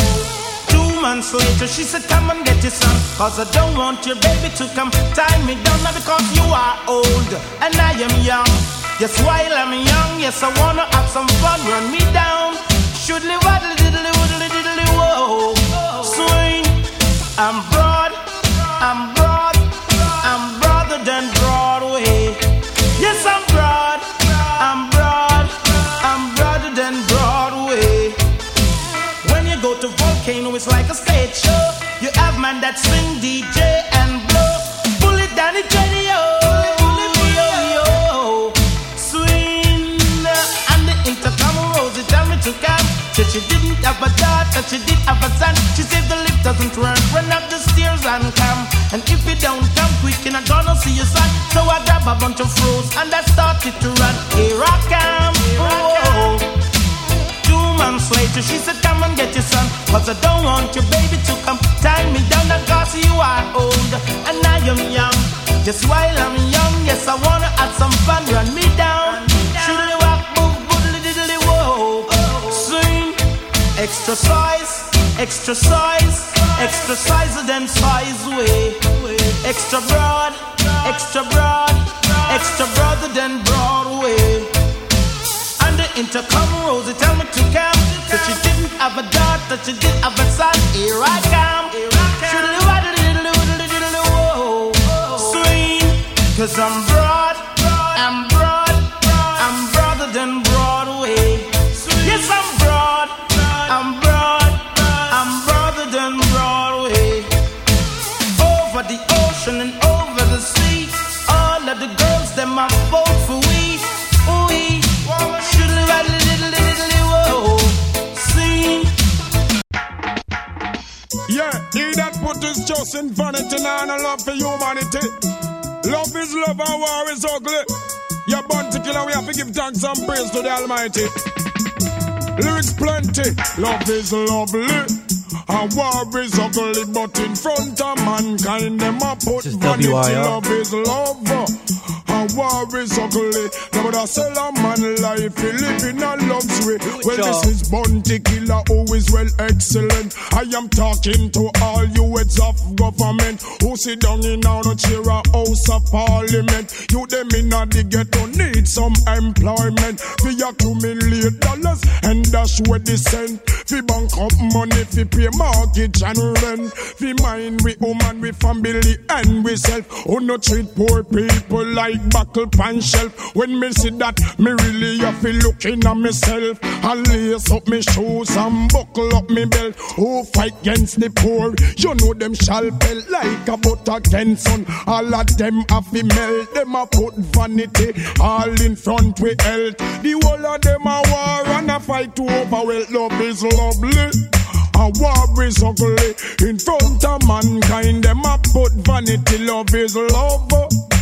Two months later, she said, come and get your son, cause I don't want your baby to come tie me down. Now because you are old and I am young. Yes, while I'm young, yes, I wanna have some fun. Run me down, shoodly waddly diddly woodly diddly whoa. Swing, I'm broad, I'm broad, I'm broader than Broadway. Yes, I'm broad, I'm broad, I'm broader than Broadway. When you go to Volcano, it's like a stage show. You have man that swing, D J and blow. Pull it down, it's ready, yo, yo, yo. Swing, and the intercom rose, it tell me to come. She didn't have a daughter, she did have a son. She said the lift doesn't run, run up the stairs and come. And if you don't come quick, you're not gonna see your son. So I grab a bunch of rose and I started to run. Here I come, oh. Two months later, she said, come and get your son, cause I don't want your baby to come tie me down. Cause you are old and I am young. Just while I'm young, yes, I wanna have some fun. Run me down, shoodly walk, move, boodly diddly whoa. Swing, extra size, extra size, extra size than size way. Extra broad, extra broad, extra broader than Broadway. And the intercom rose, tell me to come. So she didn't have a daughter, she did have a son. Here I come, shoodly waddly diddly woodly diddly whoa. Swing, cause I'm broad, I'm broad, I'm broader than Broadway. Yes, I'm broad, I'm broad, I'm broader than Broadway. Over the ocean and over the sea, all of the girls, them are both for we. We should let a little, little, whoa. Sing. Yeah, he that put his trust in vanity and a love for humanity. Love is love and war is ugly. You're born to kill and we have to give thanks and praise to the Almighty. Lyrics plenty, love is lovely. And war is ugly, but in front of mankind, them a put vanity. Love is love. And war is ugly. Now but I sell a man life, he live in a luxury. Well, this is Bounty Killer, who is well excellent. I am talking to all you heads of government who sit down in our chair a house of parliament. You them in a the ghetto need some employment. We accumulate dollars and dash with the cent. Fi bank up money, fi pay mortgage and rent. Fi mind we woman, we family and we self. Who no treat poor people like buckle pan shelf. When me see that, me really have to looking at myself. I lace up me shoes and buckle up me belt. Who fight against the poor? You know them shall pelt like a butter against sun. All of them have to melt. Them a put vanity all in front with health. The whole of them a war and a fight to overwhelm. Love is lovely. A war is ugly. In front of mankind, them a put vanity. Love is love.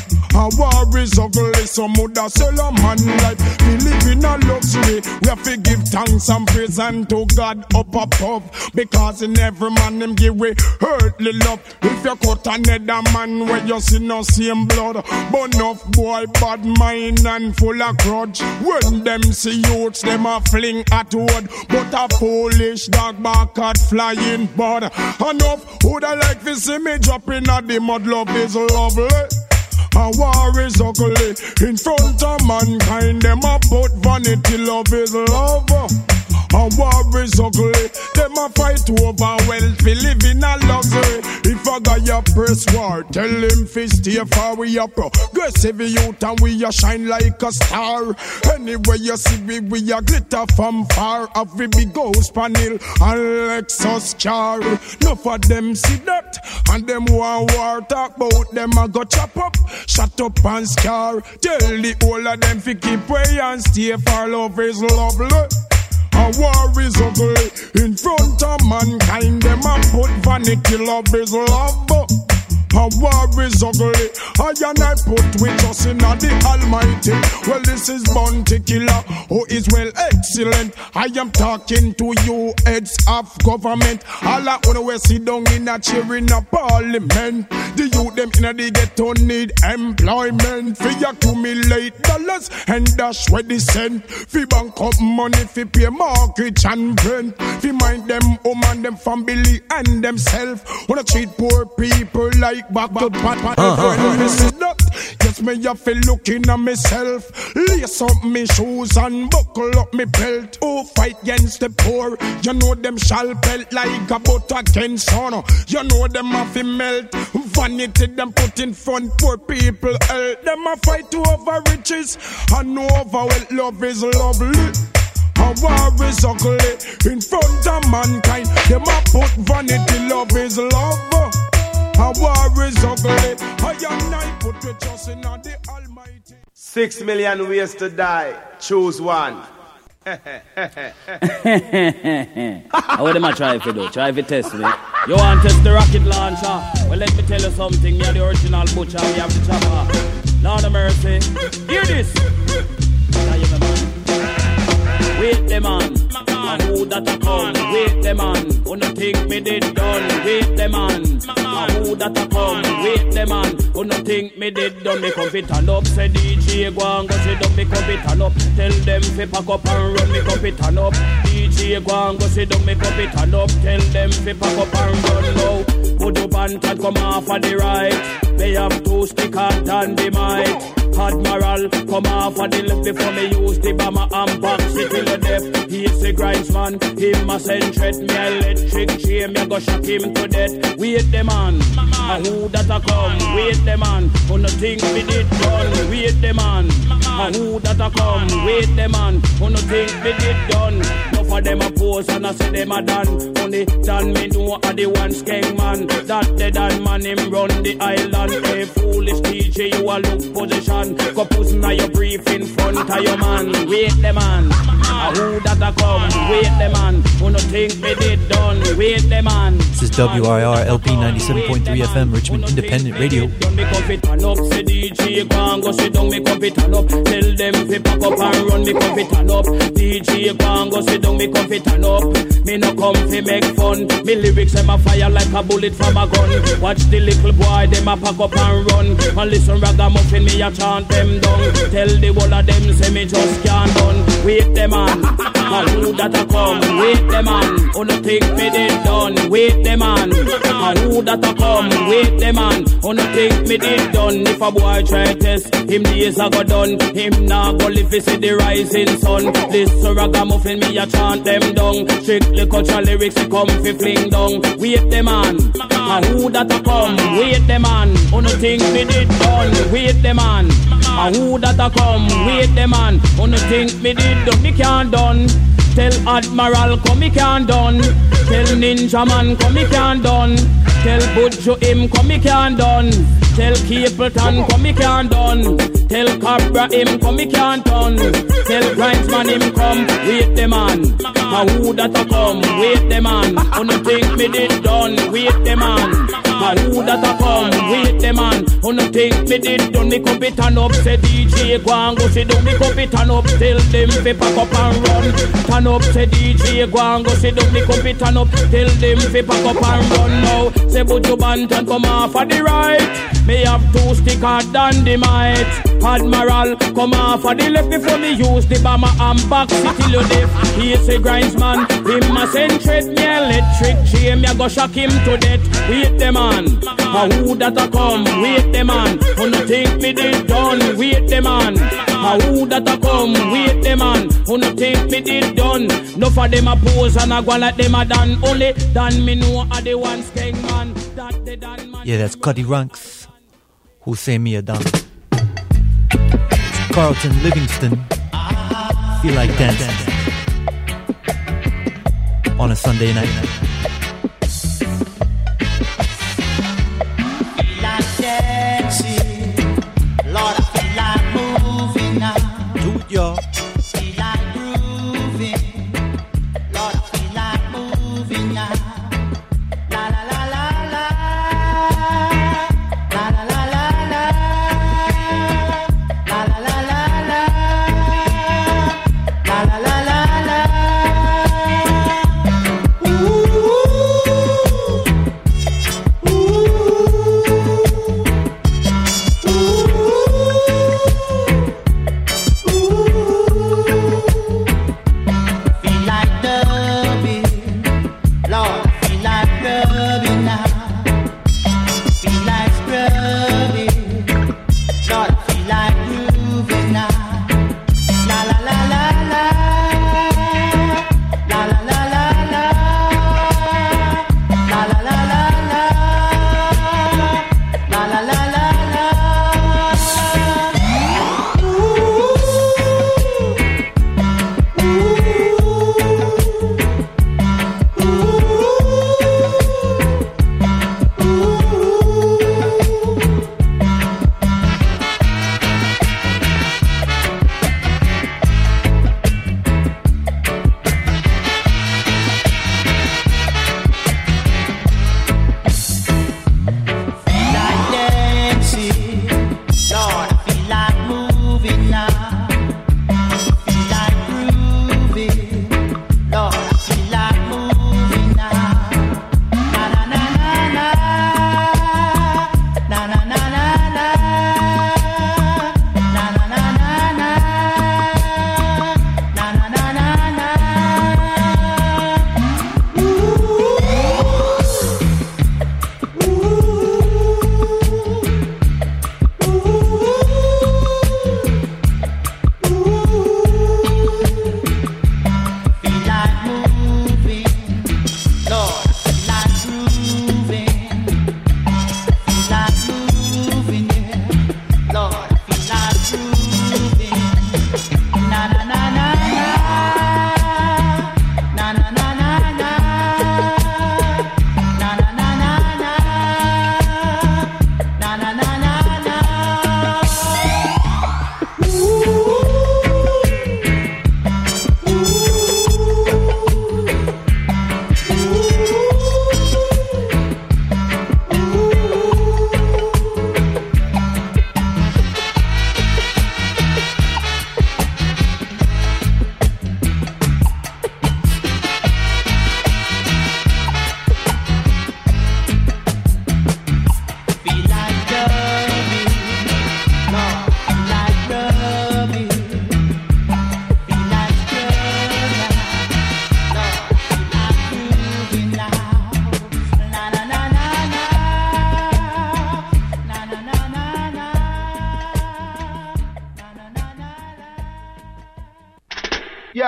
A war is ugly. Some would a sell a man life. We live in a luxury. We have to give thanks and praise unto God up above. Because in every man them give we earthly love. If you cut another man where you see no same blood. But enough boy bad mind and full of grudge. When them see youths them a fling at wood. But a foolish dog back at flying bird. Enough would I like to see me dropping at the mud. Love is lovely. A war is ugly. In front of mankind, them a put vanity. Love is love. A war is ugly. Them a fight over wealth. We live in a luxury. If a guy a press war, tell him fi stay far. We a progressive youth and we a shine like a star. Anyway you see we, we a glitter from far. Have we big ghost panel and Lexus car. Enough of them see that and them want war. Talk about them a go chop up, shut up and scar. Tell the whole of them fi keep way and stay far. Love is lovely. A war is ugly. In front of mankind, them a put vanity. Love is love. A war is ugly. I and I put with us in the Almighty. Well, this is Bounty Killer, who is well excellent. I am talking to you, heads of government. All I wanna we sit down in a chair in a parliament. The youth them in a the ghetto need employment. Fi accumulate dollars and dash where the cent. Fi bank up money, fi pay mortgage and rent. Fi mind them home and them family and themself. Wanna treat poor people like back to pat pat. When me see that, yes me have to looking at myself. Lace up me shoes and buckle up me belt. Who fight against the poor? You know them shall pelt like a butter against sun. You know them have to melt. Vanity them put in front poor people. Help them a fight over riches and over wealth. Love is lovely. A war is ugly. In front of mankind, them a put vanity. Love is love. A war is ugly. I and I put the trust in the Almighty. Six million ways to die. Choose one. How would them a try for do? Try for test me. You want to test the rocket launcher? Well, let me tell you something. You're the original butcher. We have the chopper. Lord of mercy. Hear this. Wait the man, and who that a come? Wait the man, who no think me did done? Wait the man, and who that a come? Wait the man, who no think me did done? Me come fit and up, say D J go and go sit down. Me come fit and up, tell them fi pack up and run. Me come fit and up, D J go and go sit down. Me come fit and up, tell them fi pack up and run now. Put up and come off of the right. They have two stick hard and the might. Admiral, come off of the left before me use the bomber and box it till the death. He's the grindsman, him a send threat. Me electric chain, me go shock him to death. Wait the man, a who that a come? Wait the man, who no think me did done? Wait the man, a who that a come? Wait the man, who no think me did done? No for them a pose and I say them a done. Only done me know a the one skeng man. That the done man him run the island. A foolish D J you a look position. Go puss na your brief in front of your man. Wait the man, a who that a come? Wait the man, who no think me did done? Wait the man. This is W I R L P ninety-seven point three F M, Richmond Independent Radio. Me come fit and up, say D J go and go sit down. Me come fit and up, tell them fi pack up and run. Me come fit and up, D J go and go sit down. Me come fit and up, me no come fi make fun. Me lyrics them a fire like a bullet from a gun. Watch the little boy them a pack up and run. And listen ragamuffin me a chant them down. Tell the whole of them say me just can't done. wait the man. And who that a come, wait the man. Who no think me did done, wait the man. And who that a come, wait the man. Who no think me did done. If a boy try test, him days a go done. Him nah go live to see the rising sun. This ragamuffin me a chant them down. Strictly culture lyrics we come fi fling down. Wait the man. And who that a come, wait the man. Who no think me did done, wait the man. And who that a come, wait the man. Who no think me did done, me can't done. Tell Admiral come me can't done. Tell Ninja Man come me can't done. Tell Bujo him come me can't done. Tell Capleton come me can't done. Tell Cabra him come me can't done. Tell Grindsman him come, wait the man. And who that a come, wait the man. Who no think me did done, wait the man. And who that a come, wait the man. Who no think me did done, me cup it and up. Say D J go and go sit down, me cup it and up. Tell them fi pack up and run. Turn up, say D J go and go sit down, me cup it and up. Tell them fi pack up and run now. Say Buju Banton come off of the right. Me have two sticker than the might. Admiral come off of the left before me use the bomber and back city you deaf. He say Grindsman, him a centred me electric chain, me a go shock him to death. Wait the man, a who that a come, wait the man. Who no think me did done, wait the man. A who that a come, wait the man. Who no think me did done. No for them a pose and a go like them a done. Only done me know a the one skeng man. That the done man. Yeah, that's Cuddy Ranks, who say me a done. Carlton Livingston, feel like dancing on a Sunday night. Feel like dancing, Lord, I feel like moving now. Do it, y'all. Feel like grooving, Lord, I feel like moving now. La la la la la, la la la la la, la la la la la, la la la la la. Ooh.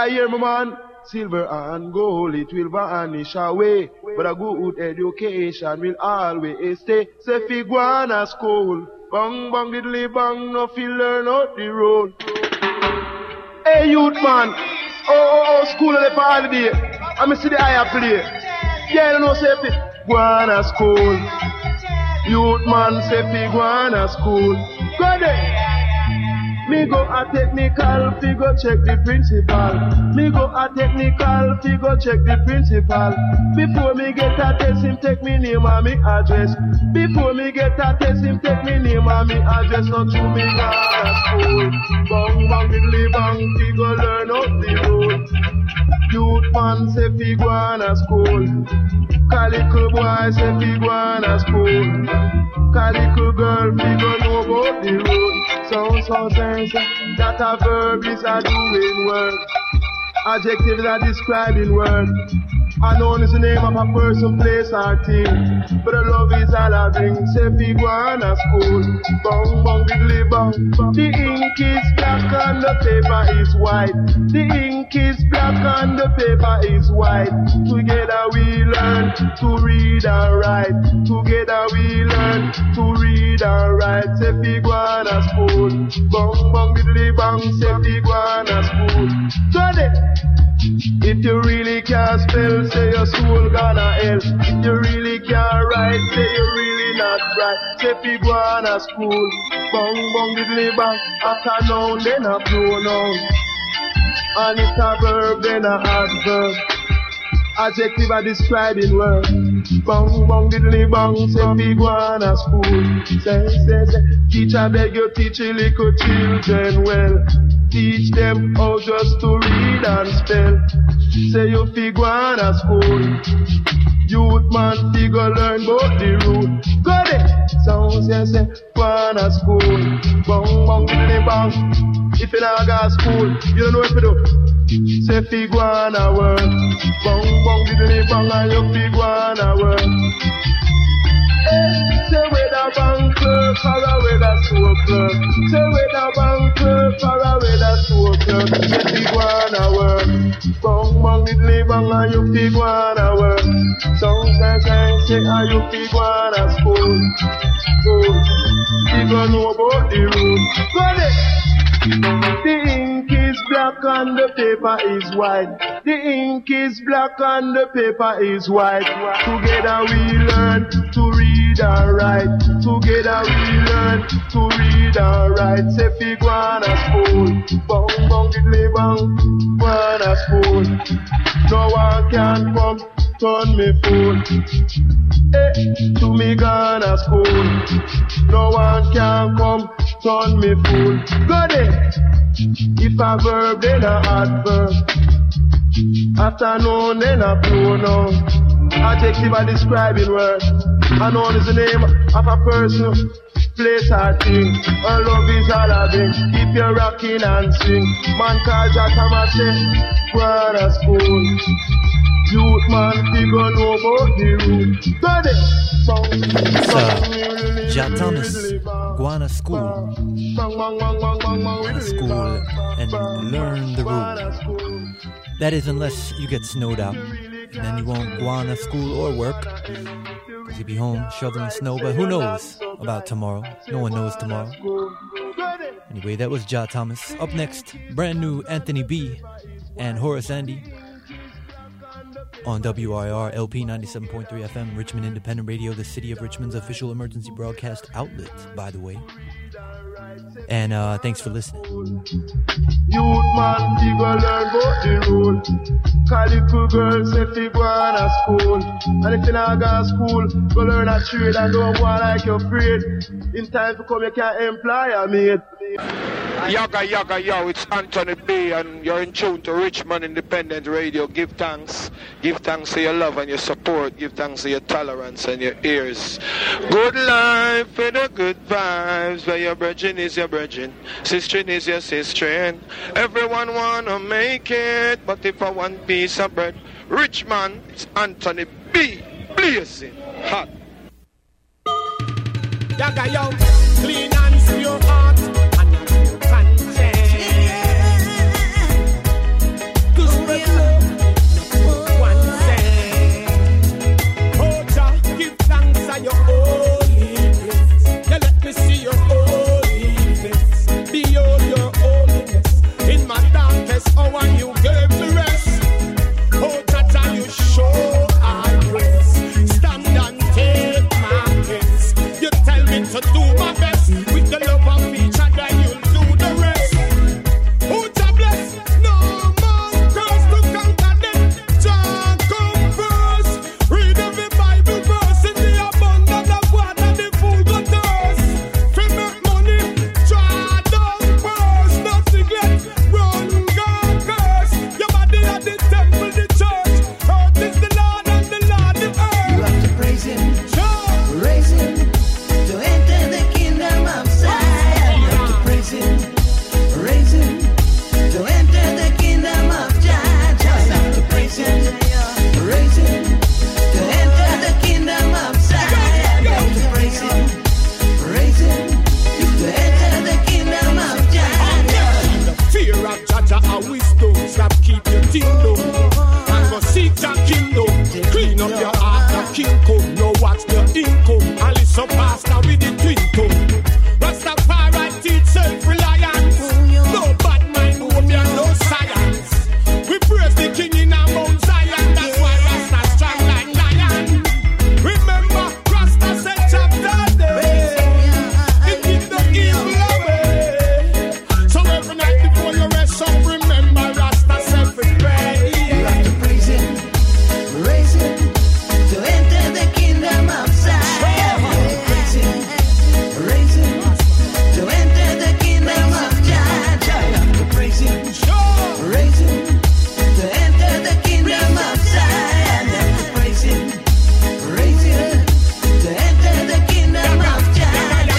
hear me, man? Silver and gold, it will vanish away. But a good education will always stay. Say fi go on a school. Bang, bang, diddly bang, no fi learn out the road. Hey, youth man. Oh, oh, oh, school on the holiday. I me see the higher play. Yeah, you know, say fi go on a school. Youth man, say fi go on a school. Go there. Me go a technical, fi go check the principal. Me go a technical, fi go check the principal. Before me get a test, him take me name and me address. Before me get a test, him take me name and me address. Not to me go a school. Bang bang diddly bang, fi go learn up the road. Youth man say fi go on a school. Calico boy say fi go on a school. Calico girl fi go know about the road. Sound, sound, sense, that a verb is a doing word. Adjective is a describing word. Unknown is the name of a person, place, or thing. But the love is all I bring. Say fi go on a school. Bang, bang, diddly bang. The ink is black and the paper is white. The ink is black and the paper is white. Together we learn to read and write. Together we learn to read and write. Say fi go on a school. Bang, bang, diddly bang. Say fi go on a school. Got it. If you really can't spell, say your soul gonna hell. If you really can't write, say you're really not right. Say fi go on a school. Bang bang diddly bang. After noun then a pronoun. And it's a verb then a adverb. Adjective a describing word. Bang bang diddly bang. Say fi go on a school. Say say say. Teacher beg you teach a little children well. Teach them how just to read and spell. Say you fi go on a school. Youth man fi go learn about the root. Got it? Sound say say go on a school. Bang bang diddly bang. If you not go to school, you don't know what to do. Say fi go on a work. Bang bang diddly bang and you fi go on a work. Hey, say whether bank clerk or a whether store clerk. Say whether bank clerk or a whether store clerk. Say fi go on a work. Bang bang diddly bang and you fi go on a work. Sound say say say and you fi go on a school. So you gonna know about the rules. Got it? The ink is black and the paper is white. The ink is black and the paper is white. Together we learn to read and write. Together we learn to read and write. Say fi go on a school. Bang bang diddly bang. Go on a school. No one can come turn me fool. Hey, to me Ghana school. No one can come turn me fool. Got it? If a verb then a adverb. Afternoon then a pronoun. Adjective a describing word. A noun is the name of a person, place or thing. Her love is all I bring. Keep you rocking and sing. Man called Jatamache, go on a school. Youth man, we go know about the root. Got it? It's uh, Ja Thomas, go on a school. A school and learn the root. That is unless you get snowed out. And then you won't go on a school or work. Because you'll be home shoveling snow. But who knows about tomorrow? No one knows tomorrow. Anyway, that was Ja Thomas. Up next, brand new Anthony B. and Horace Andy. On W I R L P ninety-seven point three F M, Richmond Independent Radio, the city of Richmond's official emergency broadcast outlet, by the way. And uh, thanks for listening. Youth man, fi go learn about the rule. Calico girl say fi go on a school. And if you not go to school, go learn a trade and don't go like you're afraid. In time to come, you can employ a mate. Yaga, yaga, yo, it's Anthony B. and you're in tune to Richmond Independent Radio. Give thanks. Give thanks for your love and your support. Give thanks for your tolerance and your ears. Good life with the good vibes. Where your brethren is your brethren. Sistering is your sistering. Everyone wanna make it, but if I want piece of bread, Richmond, it's Anthony B. Blazing hot. Yaga, yo, clean and pure heart. seek the kingdom. Clean up your heart, the king come. Now watch the income. And listen pastor with the twinkle. Rastafari teach self-reliance. No bad mind, no me and no science. We praise the king in our Mount Zion. That's why Rasta strong like lion. Remember, Rasta said chapter day. The kingdom evil away. So every night before you rest up, remember Rasta said we pray. You have to praise him, raise him, to enter the kingdom of Zion. Praise him, raise him, to enter the kingdom of Jah. Jah, you have to praise him, raise him, to enter the kingdom of Zion. You have to praise him, raise him, to enter the kingdom of Jah.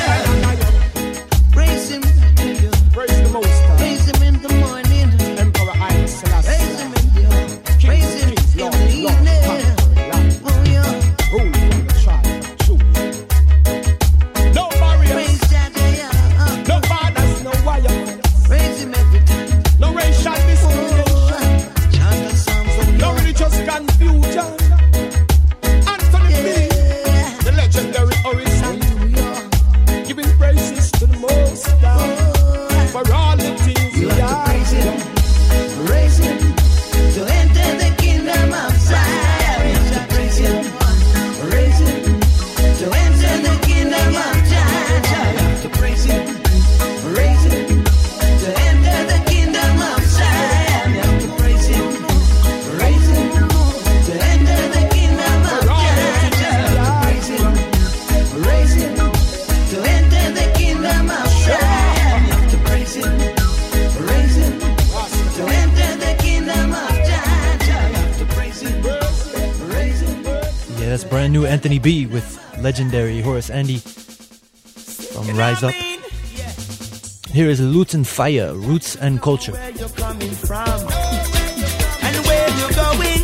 Praise him, praise the Most High. Praise him in the morning, Emperor Haile Selassie. Praise him in the praise him in the evening. Oh yeah. Rule from the tribe of Judah. No barriers, Praise Jah, yeah. no borders, no wires, Praise him every time. no racial discrimination, Chant the songs of no religious confusion. Anthony B, the legendary Orison, giving praises to the Most High for all the things You he have to praise him, has. raise him, to enter the kingdom of Zion. You have to praise him, raise him, to enter the kingdom of Jah. Jah, you have to praise him, raise him, to enter the kingdom of Zion. You have to praise him, raise him, to enter the kingdom of Jah. Jah, you have to praise him, raise him, to enter the kingdom of Zion. You have to praise him, raise him, to enter the kingdom of Jah. Jah, you have to praise him, raise him. Yeah, that's brand new Anthony B with legendary Horace Andy from Rise Up. Here is Luton Fire, Roots and Culture. Where you're coming from and where you're going.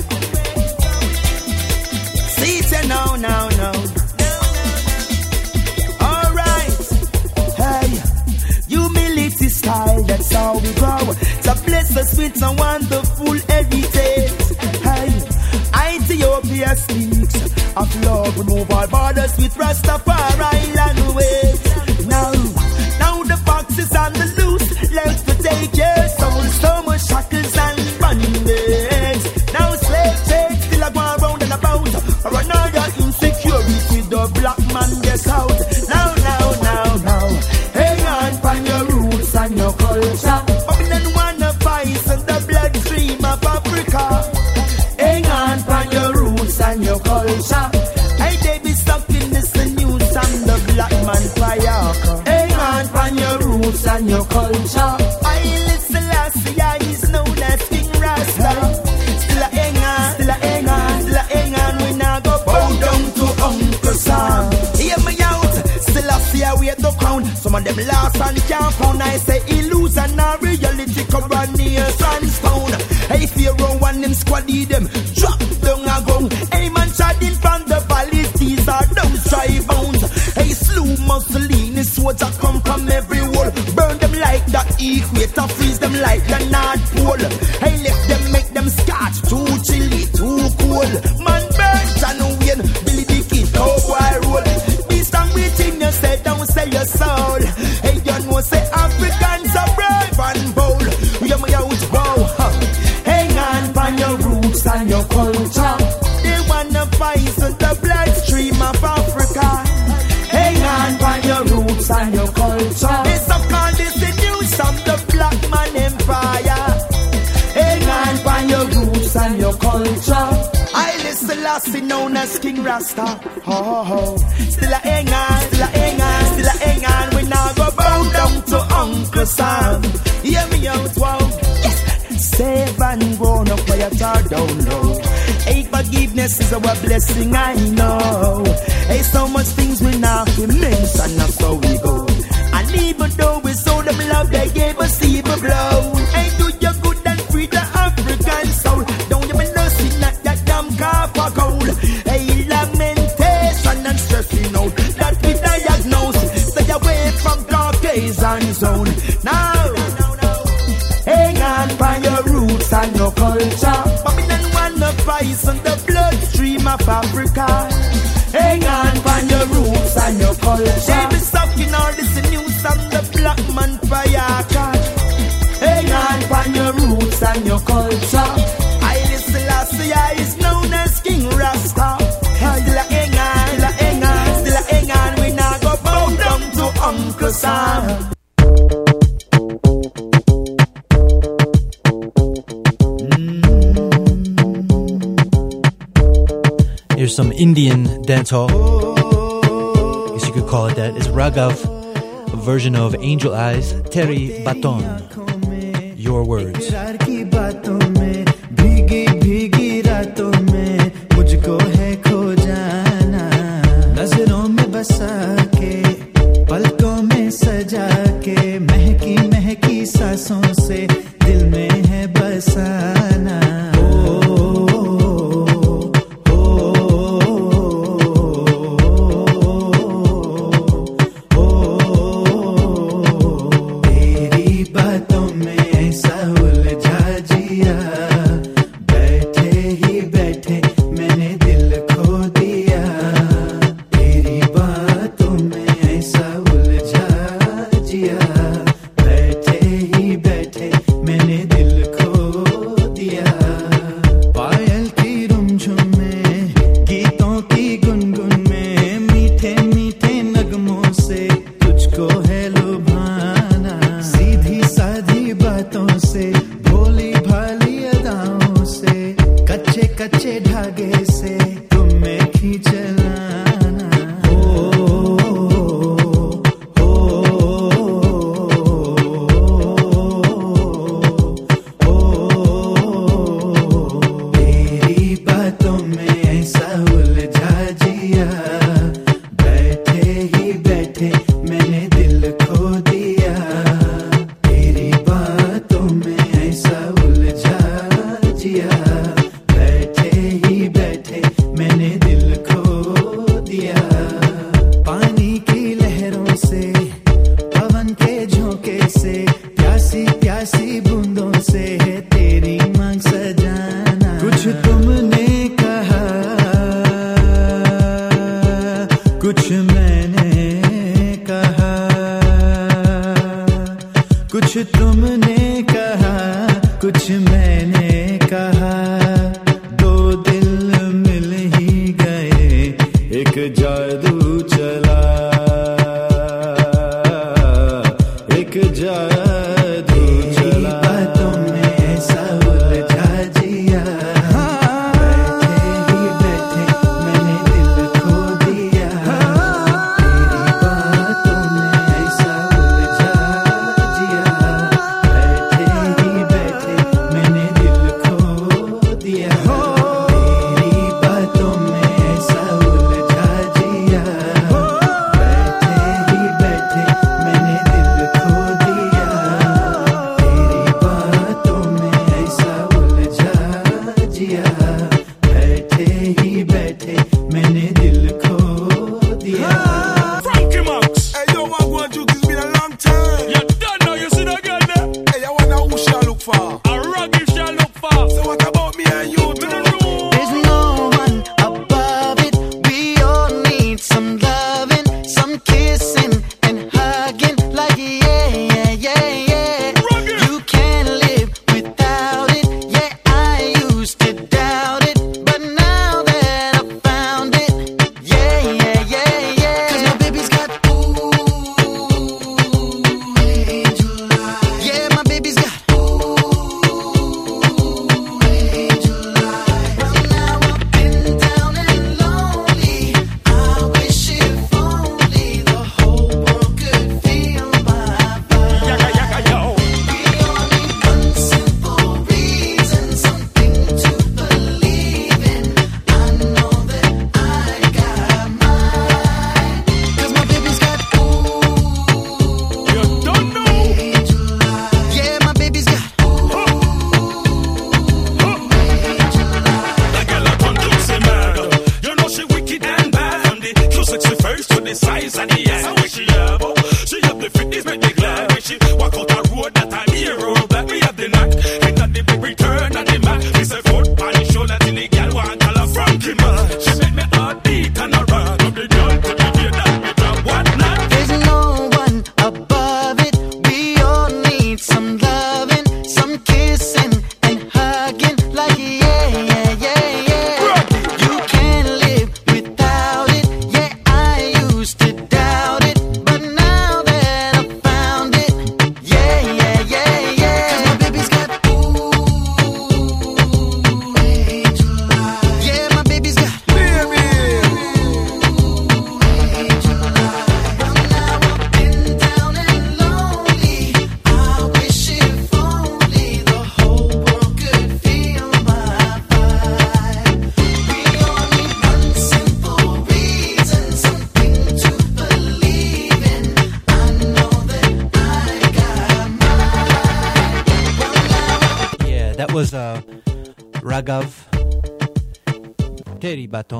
See it now, now, now. All right, hey, humility style, that's how we go. To bless us with some wonderful heritage. Hey, Ethiopia speaks of love, remove all borders with Rastafari language. Now, now the fox is on the loose, left to take your soul. So much shackles and bondage. Now slave trade still a go around and about. For another insecurity, the black man gets out. Now, now, now, now, hang on from your roots and your culture. Babylon wanna fight in the bloodstream of Africa. Hang on from your roots and your culture. Hey, they be stuck in this news and the black man fire. Hang on from your roots and your culture. I listen last year, he's known as King Rasta. Still a hang on, still a hang on, still a hang on. We now go bow down to Uncle Sam. Hear me out, still a see a way to crown. Some of them lost and can't found. I say illusion and reality cover near sandstone. Hey, Pharaoh and them squaddy them drop down a gun. Hey, man chatting from the valleys, these are those dry bones. Hey, slew Mussolini, soldier come from every wall. Burn them like the equator, freeze them like the North Pole. Hey, let them make them scotch, too chilly, too cold. Man burn, John Wayne, Billy the Kid, oh boy roll. Be strong within you, say don't sell your soul. Hey, you know say Africans are brave and bold. You may out bow, huh? Hang on from your roots and your culture. They wanna fight in the bloodstream of Africa. Hang on from your roots and your culture. They some call this the news of the black man empire. Hang on from your roots and your culture. I listen last known as King Rasta. Oh, oh. Still a hang on, still a hang on, still a hang on. We now go bow down to Uncle Sam. Hear me out, wow. Yes. Save and grow, no quiet or down low. Hey, forgiveness is our blessing, I know. Hey, so much things we now immense, and that's how we go. And even though we saw them love, they gave us evil blow. Hey, do you good and free the African soul. Don't you be nursing at that damn copper gold. Hey, lamentation and stressing out that we diagnose. Stay away from Caucasian zone. Now, hang on by your roots and your culture. Babylon one poison the bloodstream of Africa. Hang on on your roots and your culture. They be sucking all this news from the black man fire cat. Hang on on your roots and your culture. Haile Selassie is known as King Rasta. Still a hang on, still a hang on, still a hang on. We now go bow down to Uncle Sam. Here's some Indian dancehall. I guess you could call it that. It's Raghav, a version of Angel Eyes, Terry Baton. Your words. Doubt it. Ragav, Teri Baton.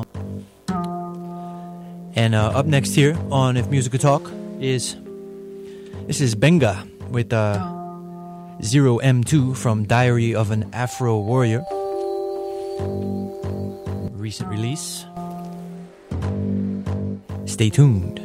And uh, up next here on If Music Could Talk is, this is Benga with uh, zero M two from Diary of an Afro Warrior. Recent release. Stay tuned.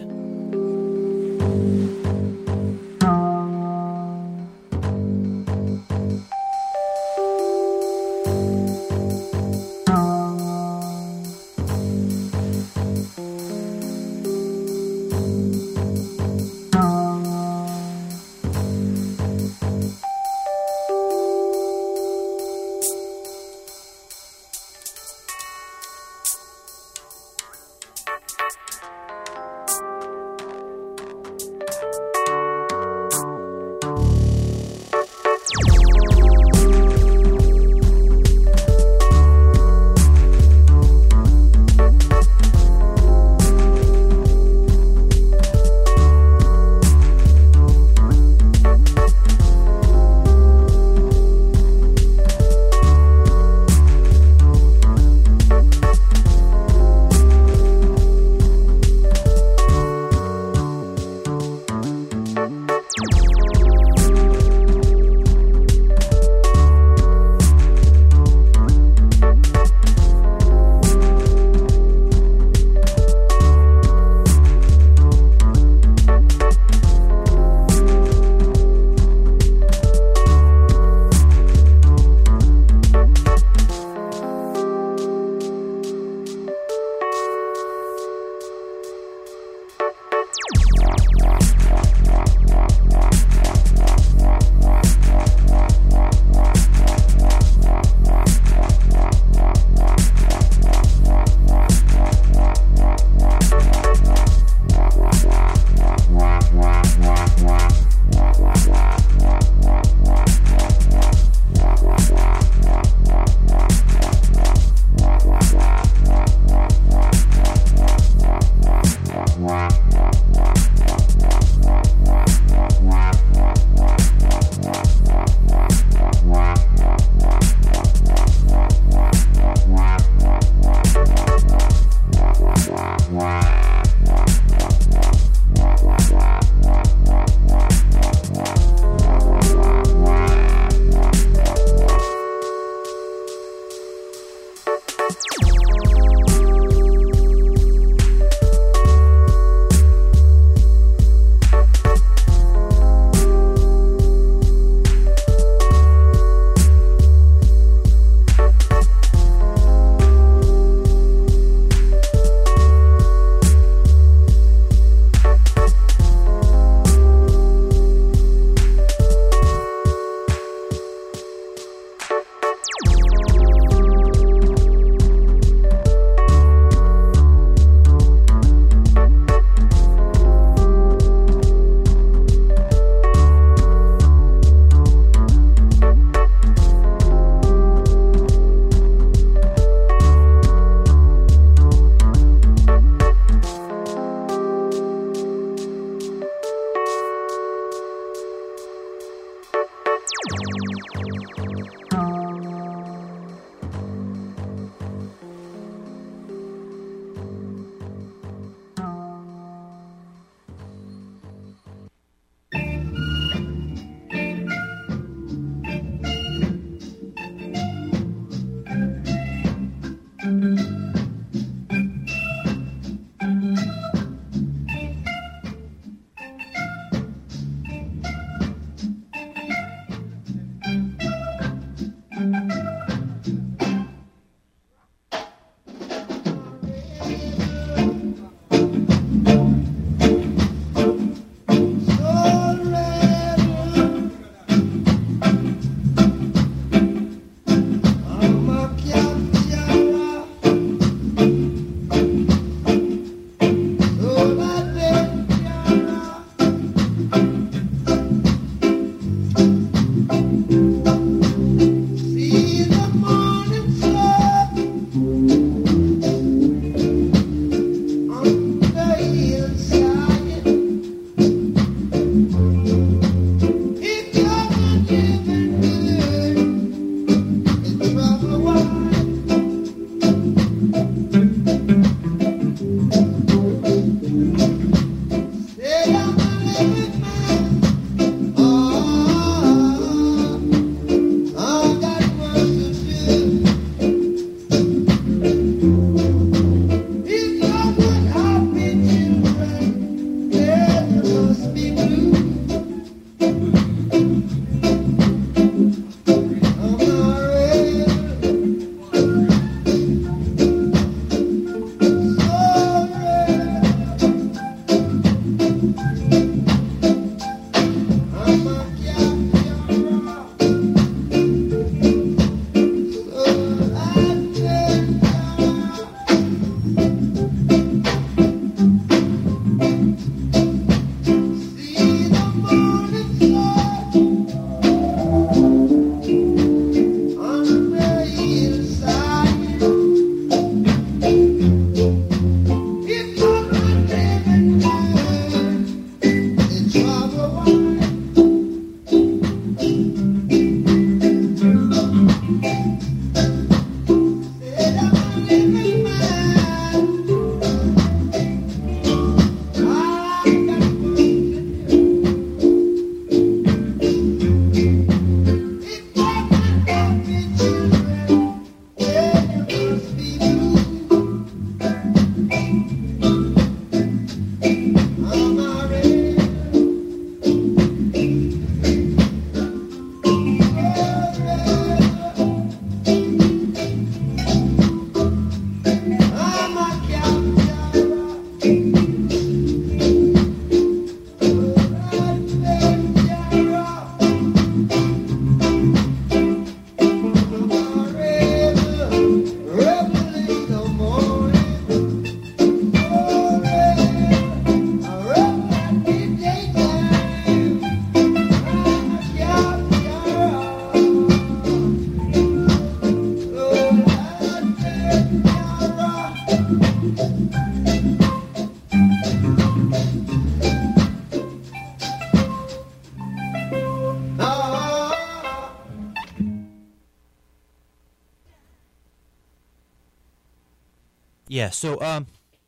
Yeah, so, um,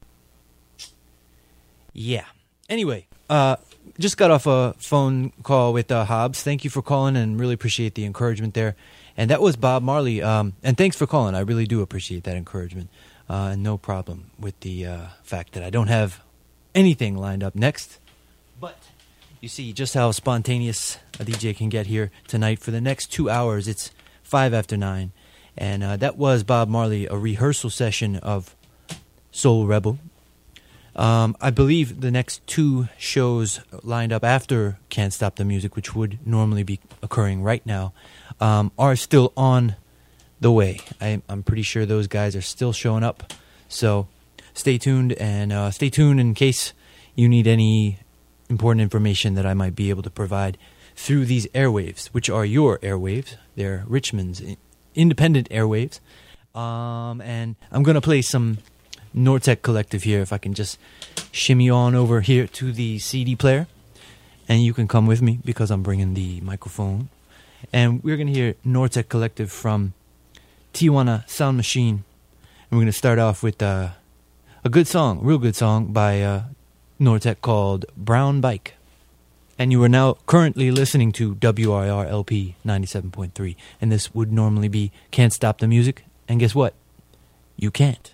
yeah. Anyway, uh, just got off a phone call with uh, Hobbs. Thank you for calling and really appreciate the encouragement there. And that was Bob Marley. Um, and thanks for calling. I really do appreciate that encouragement. Uh, and no problem with the uh, fact that I don't have anything lined up next. But you see just how spontaneous a D J can get here tonight. For the next two hours, it's five after nine. And uh, that was Bob Marley, a rehearsal session of Soul Rebel. Um, I believe the next two shows lined up after Can't Stop the Music, which would normally be occurring right now, um, are still on the way. I, I'm pretty sure those guys are still showing up. So stay tuned, and uh, stay tuned in case you need any important information that I might be able to provide through these airwaves, which are your airwaves. They're Richmond's independent airwaves. Um, and I'm going to play some Nortec Collective here, if I can just shimmy on over here to the C D player. And you can come with me because I'm bringing the microphone. And we're going to hear Nortec Collective from Tijuana Sound Machine. And we're going to start off with uh, a good song, real good song by uh, Nortec called Brown Bike. And you are now currently listening to W I R L P ninety-seven point three. And this would normally be Can't Stop the Music. And guess what? You can't.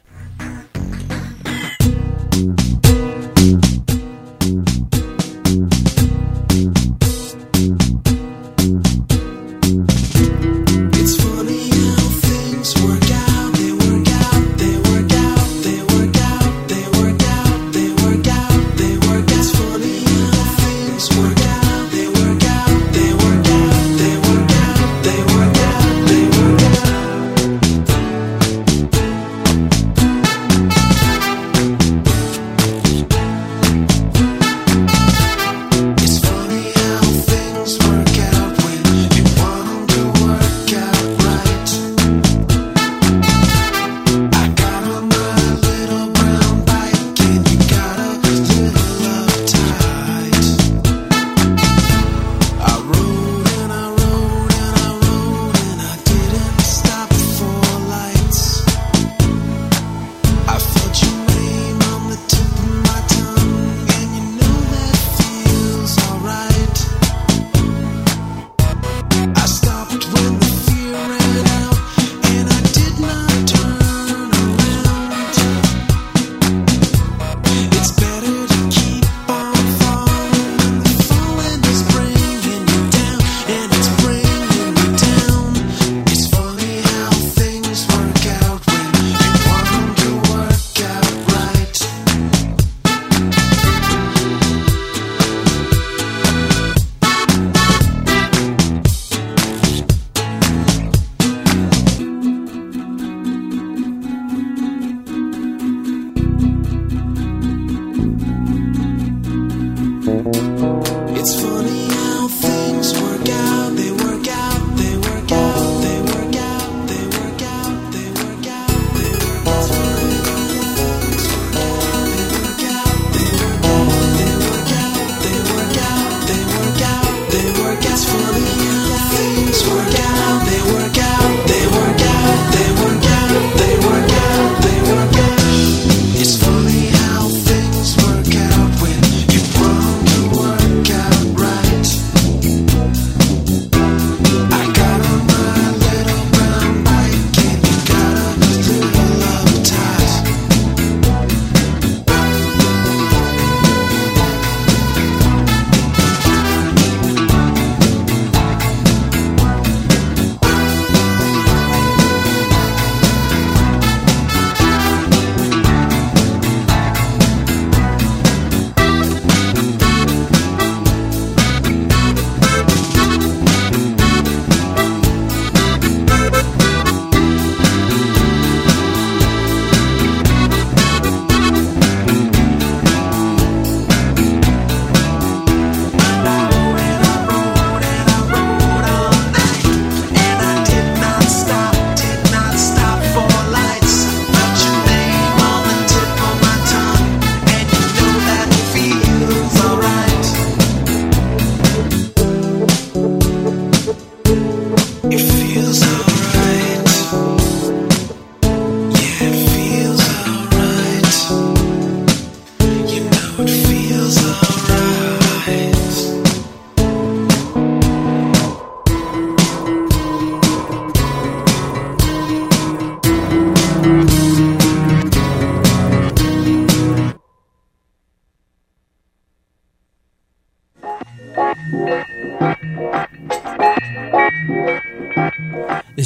They work out.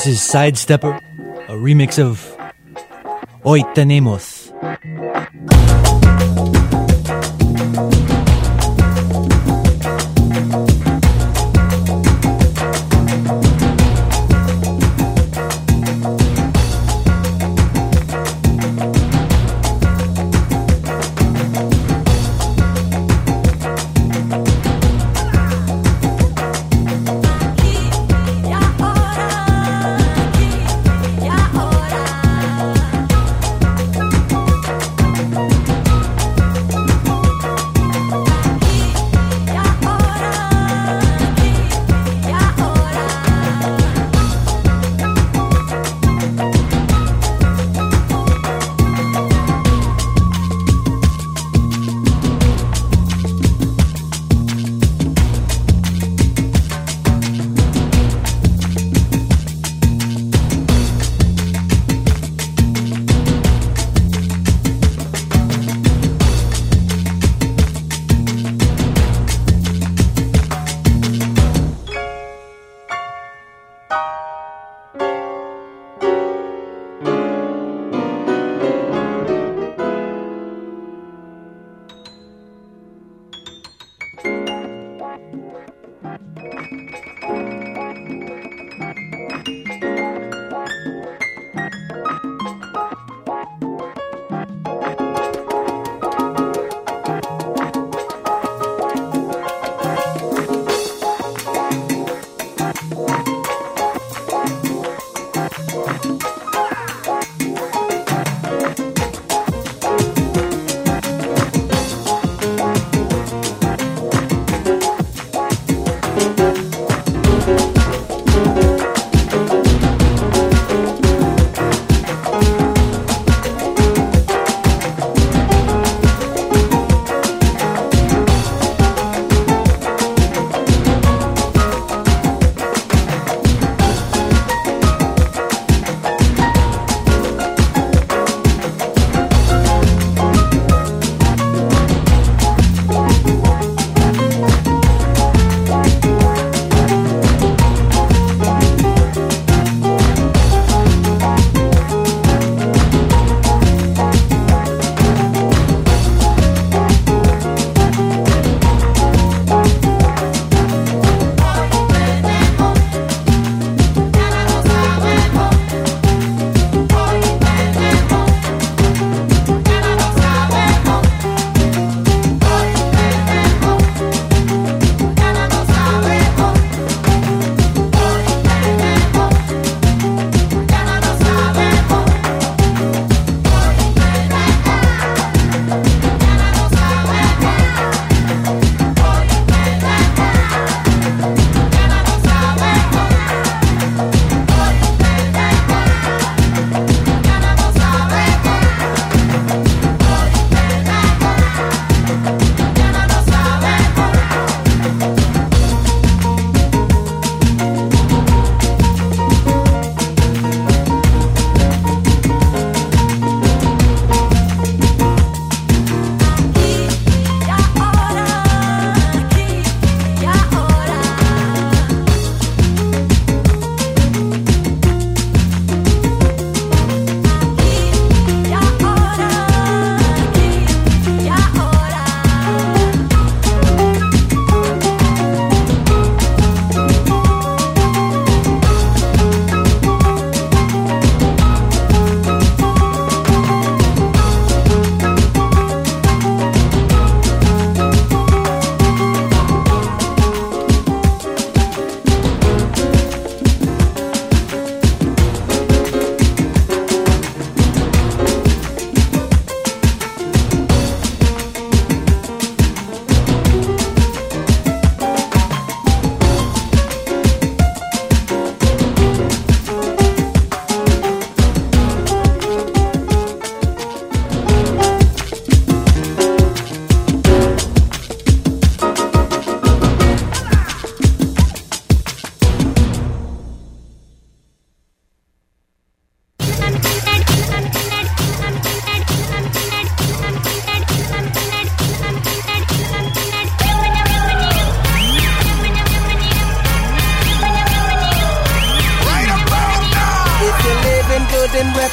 This is Sidestepper, a remix of Hoy Tenemos. Y ahora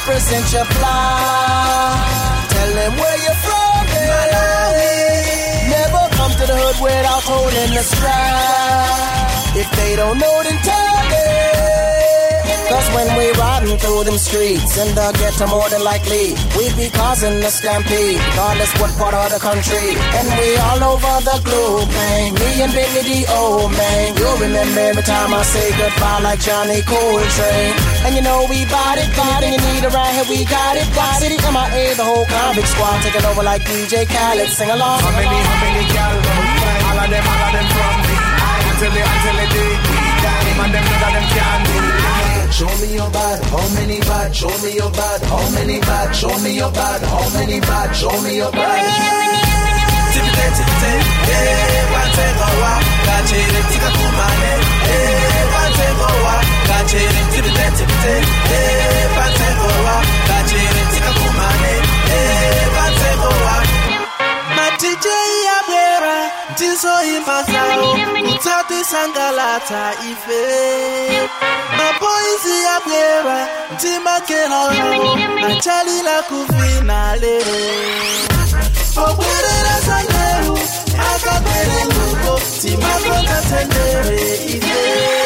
represent your fly. Tell them where you're from, eh? Never come to the hood without holding the strap. If they don't know, then tell them. Cause when we riding through them streets in the ghetto, more than likely we be causing a stampede, regardless what part of the country. And we all over the globe, man. Me and Billy the old man. You'll remember every time I say goodbye like Johnny Coltrane. And you know we bought it, bought it. You need a ride here, we got it. Got City, M I A, the whole convict squad taking over like D J Khaled. Sing along. How many, how many gal? All of them, all of them from me. Until they, until they dig me. Them and them, none of them can do. Show me your bad, how many bad? Show me your bad, how many bad? Show me your bad, how many bad? Show me your bad. Tipite, tipite, eh, wante gowa, kachere tika kumane, eh, wante gowa, kachere tipite, tipite, eh, wante gowa, kachere tika kumane, eh, wante gowa. Matije ya bera, tiso impasao, utati sangalata ife. Mapoizi ya bera, tima kenoro, nachali la kufina lero. Okwere la sanero, akakwere luko, tima konta tendere ife.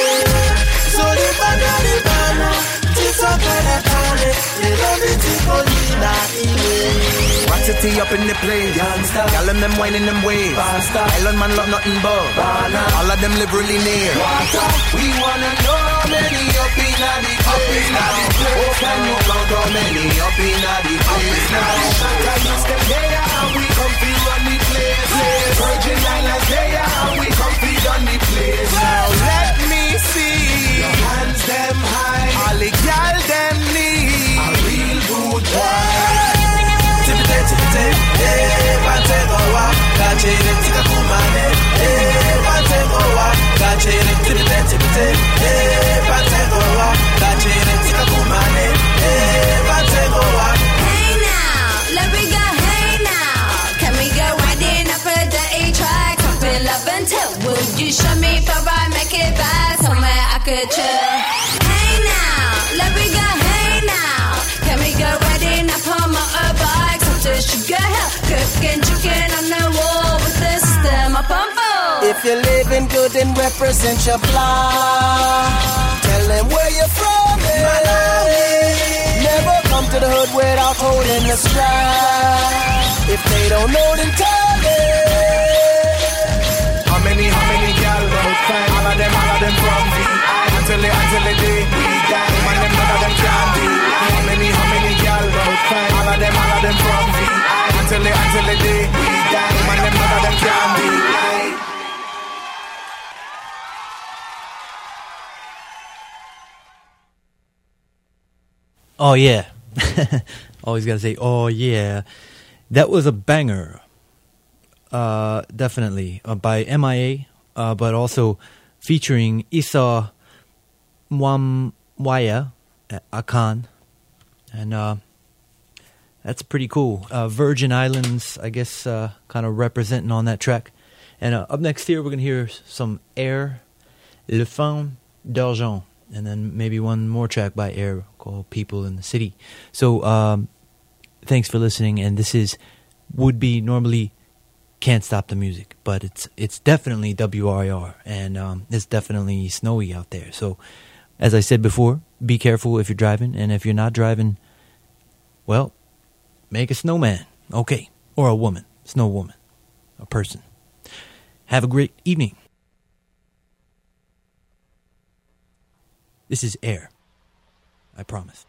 Zoli bagari bana, tisa kare kare, yeloni tikolina iwe. City up in the place, y'all and them whining them waves. Island man love nothing but all of them live really near. We wanna know how many up in the place now. Oh, can you count how many up in the place now? Shaka used to there and we come to run the place. Virgin Islands there and we come to run the place. Now let me see your hands them high, all the girl them need a real good boy. Tipite, tipite, eh, wante gowa, kachere tika kumane, eh, wante gowa, kachere tipite, tipite, eh, wante gowa, kachere tika kumane, eh, wante gowa. Hey now, let me go, hey now. Can we go riding up a dirty track? Something love and tell. Will you show me if I make it back somewhere I could chill? Hey now, let me go, hey now. Can we go riding up on my motorbike? Something sugar hell, cooking chicken on the wall with the system up on full. If you're living good, then represent your fly. Tell them where you're from, eh? Never come to the hood without holding the strap. If they don't know, then tell them. How many, how many gal? All of them, all of them from me. Until they, until they dig me. Them and them, none of them can do. How many, how many gal? All of them, all of them from me. Until they, until they dig me. Them and them, none of them can do. Oh yeah. Always gotta say, oh yeah. That was a banger. Uh, definitely. Uh, by M I A, uh, but also featuring Issa Mwamwaya Akan. And uh, that's pretty cool. Uh, Virgin Islands, I guess, uh, kind of representing on that track. And uh, up next here, we're going to hear some Air, Le Femme d'Argent. And then maybe one more track by Air called People in the City. So um, thanks for listening. And this is, would be normally Can't Stop the Music. But it's it's definitely W R I R. And um, it's definitely snowy out there. So as I said before, be careful if you're driving. And if you're not driving, well, make a snowman. Okay. Or a woman. Snow woman. A person. Have a great evening. This is Air. I promise.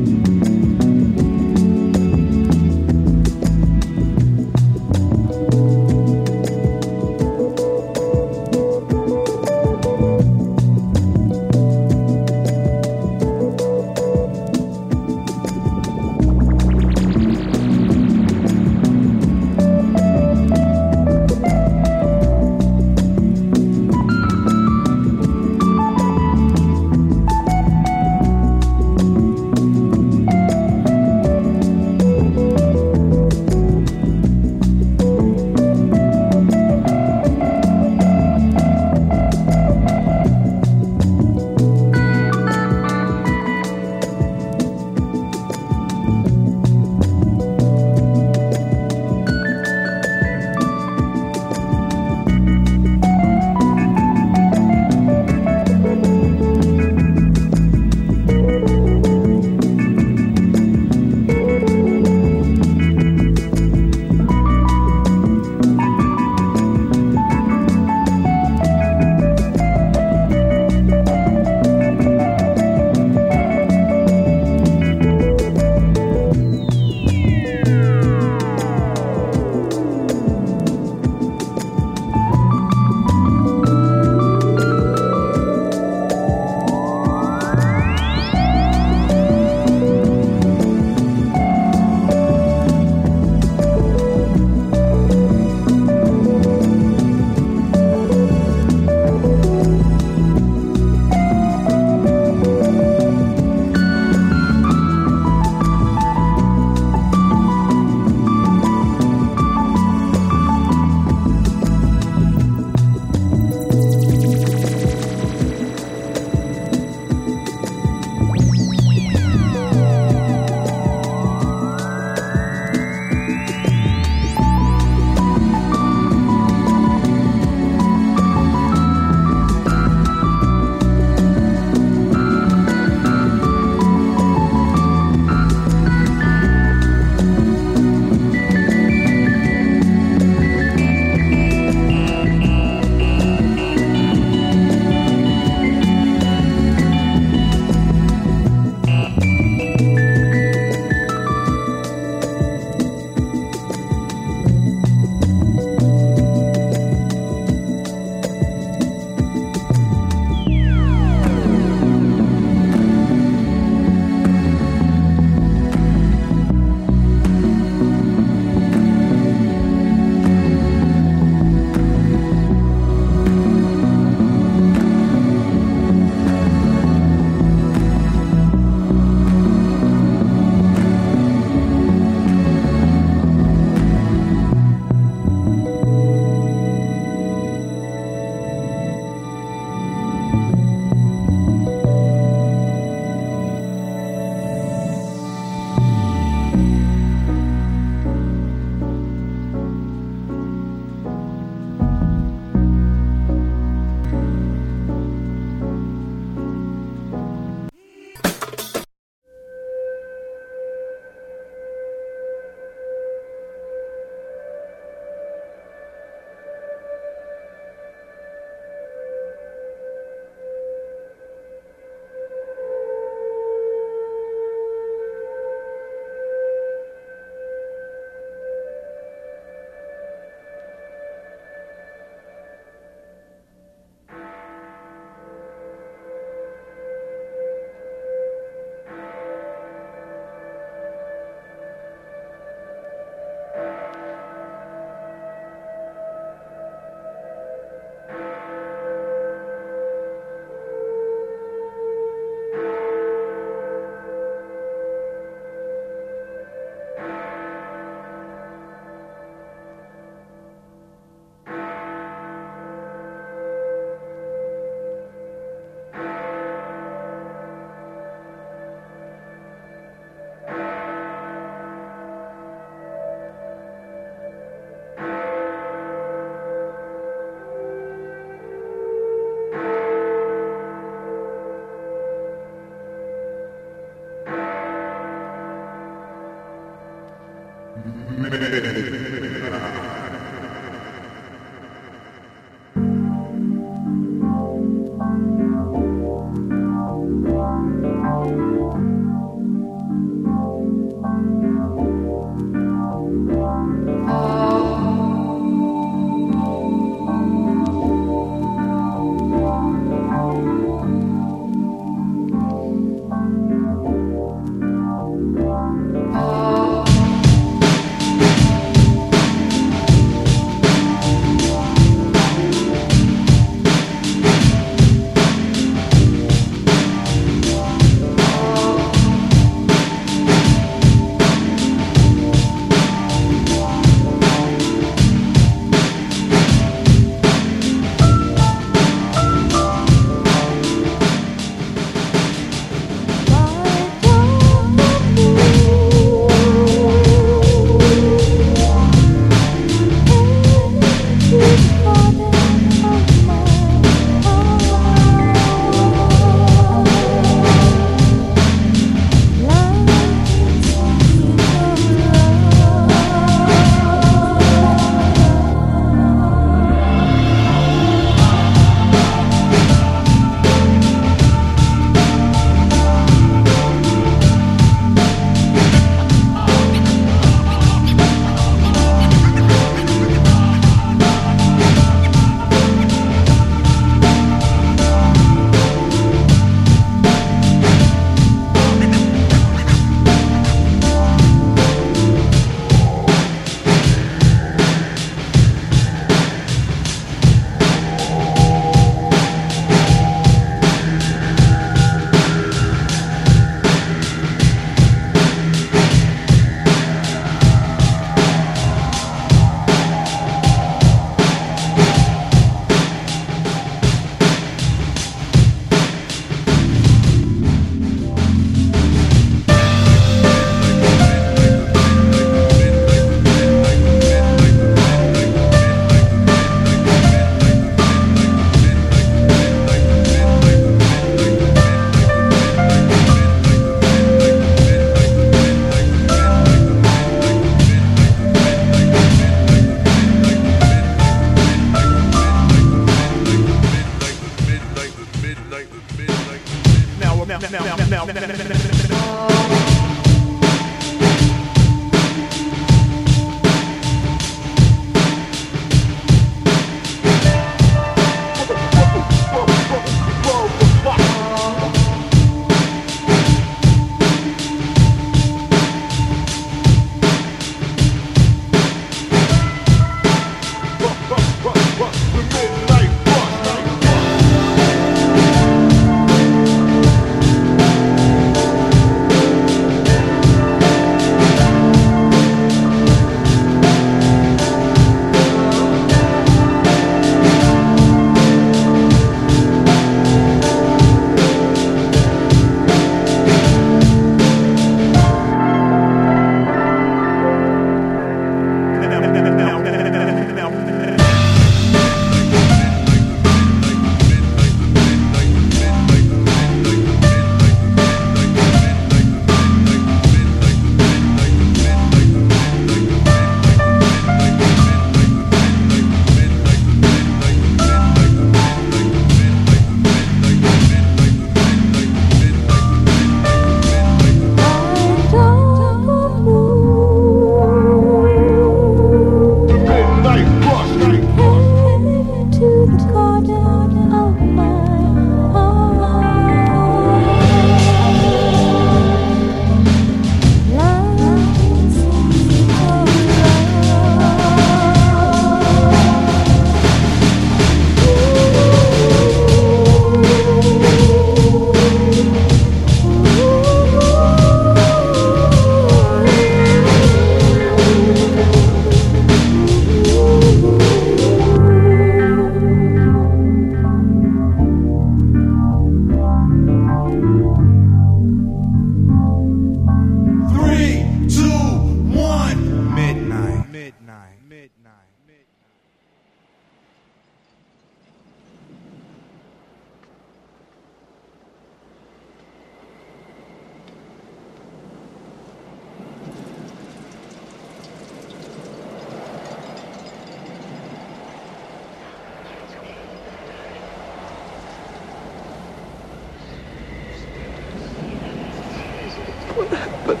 What happened?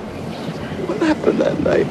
What happened that night?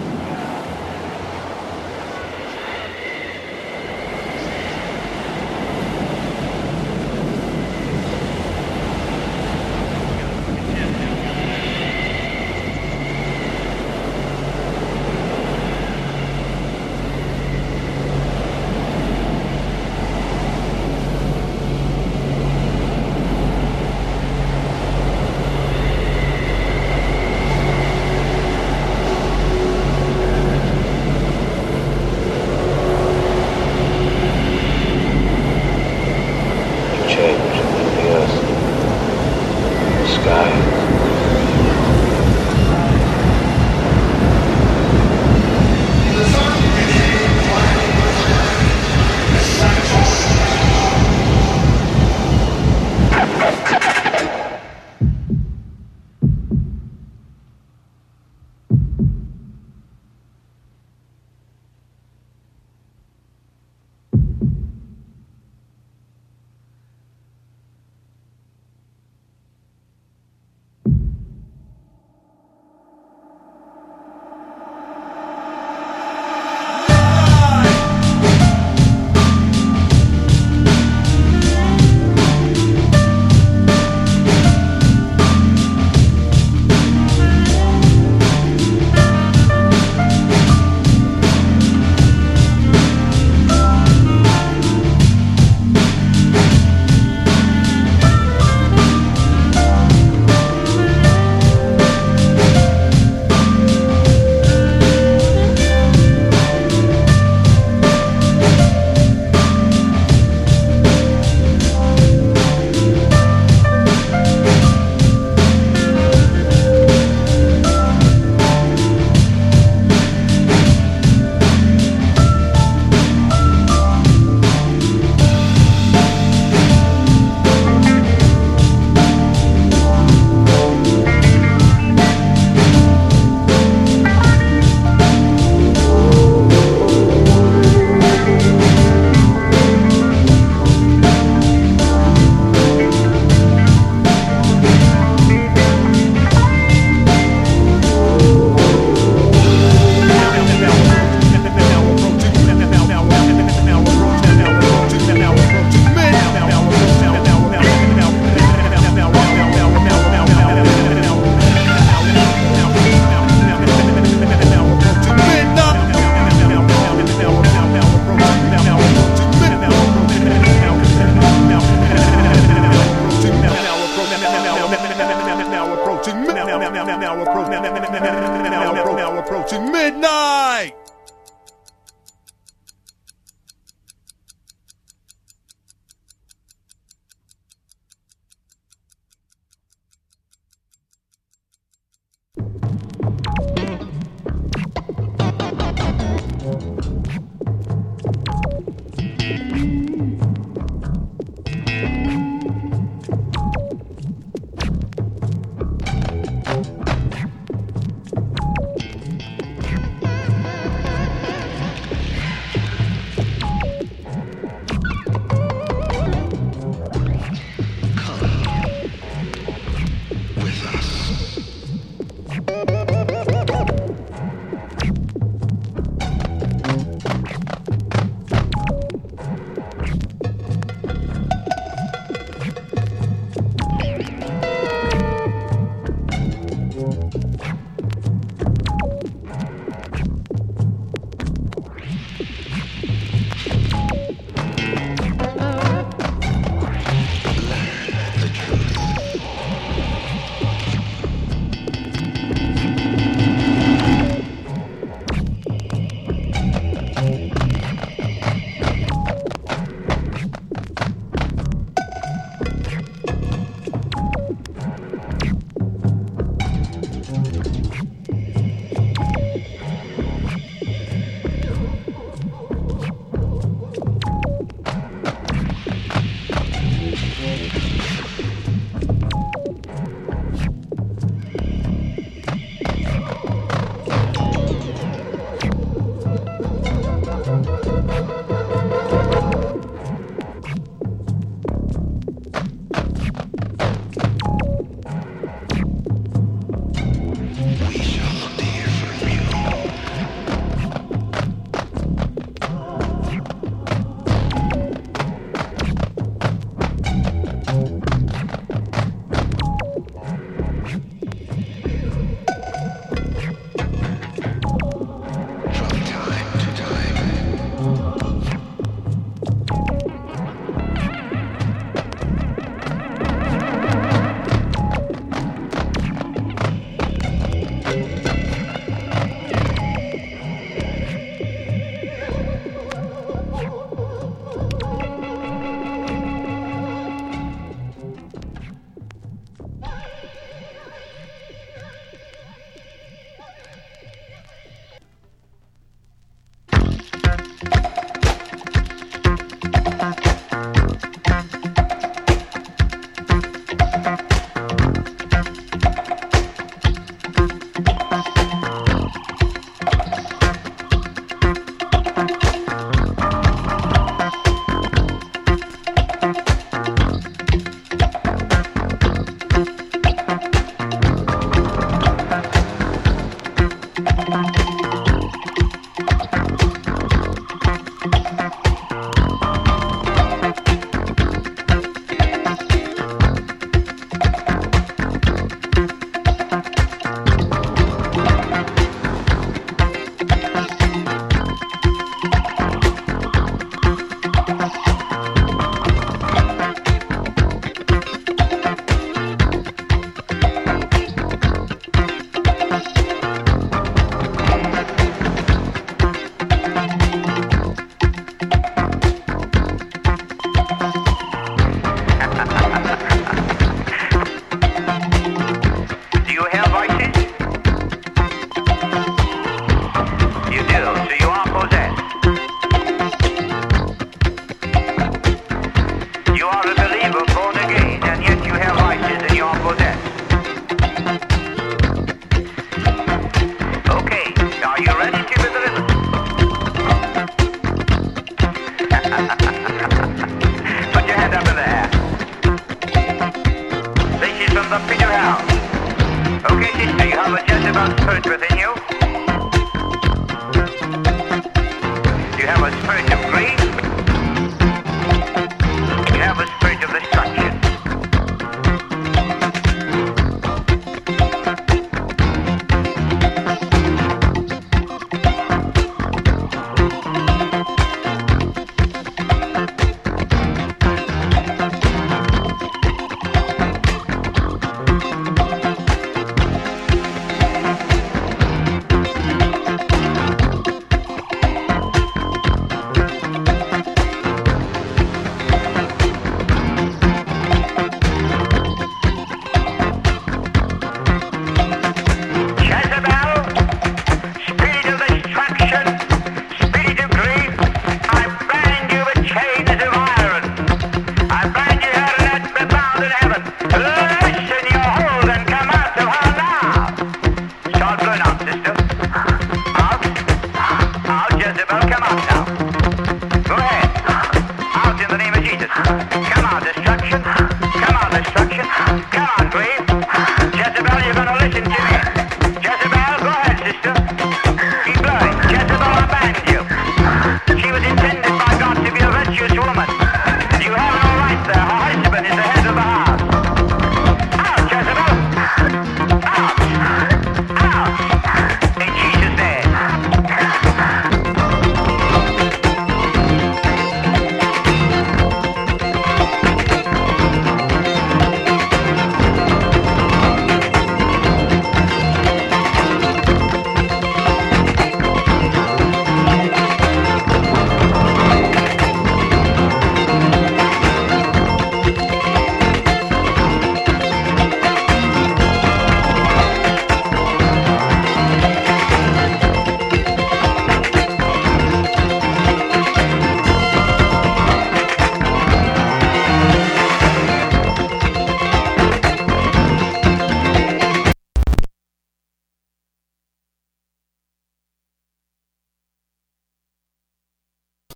Come on now. Go ahead. Out in the name of Jesus.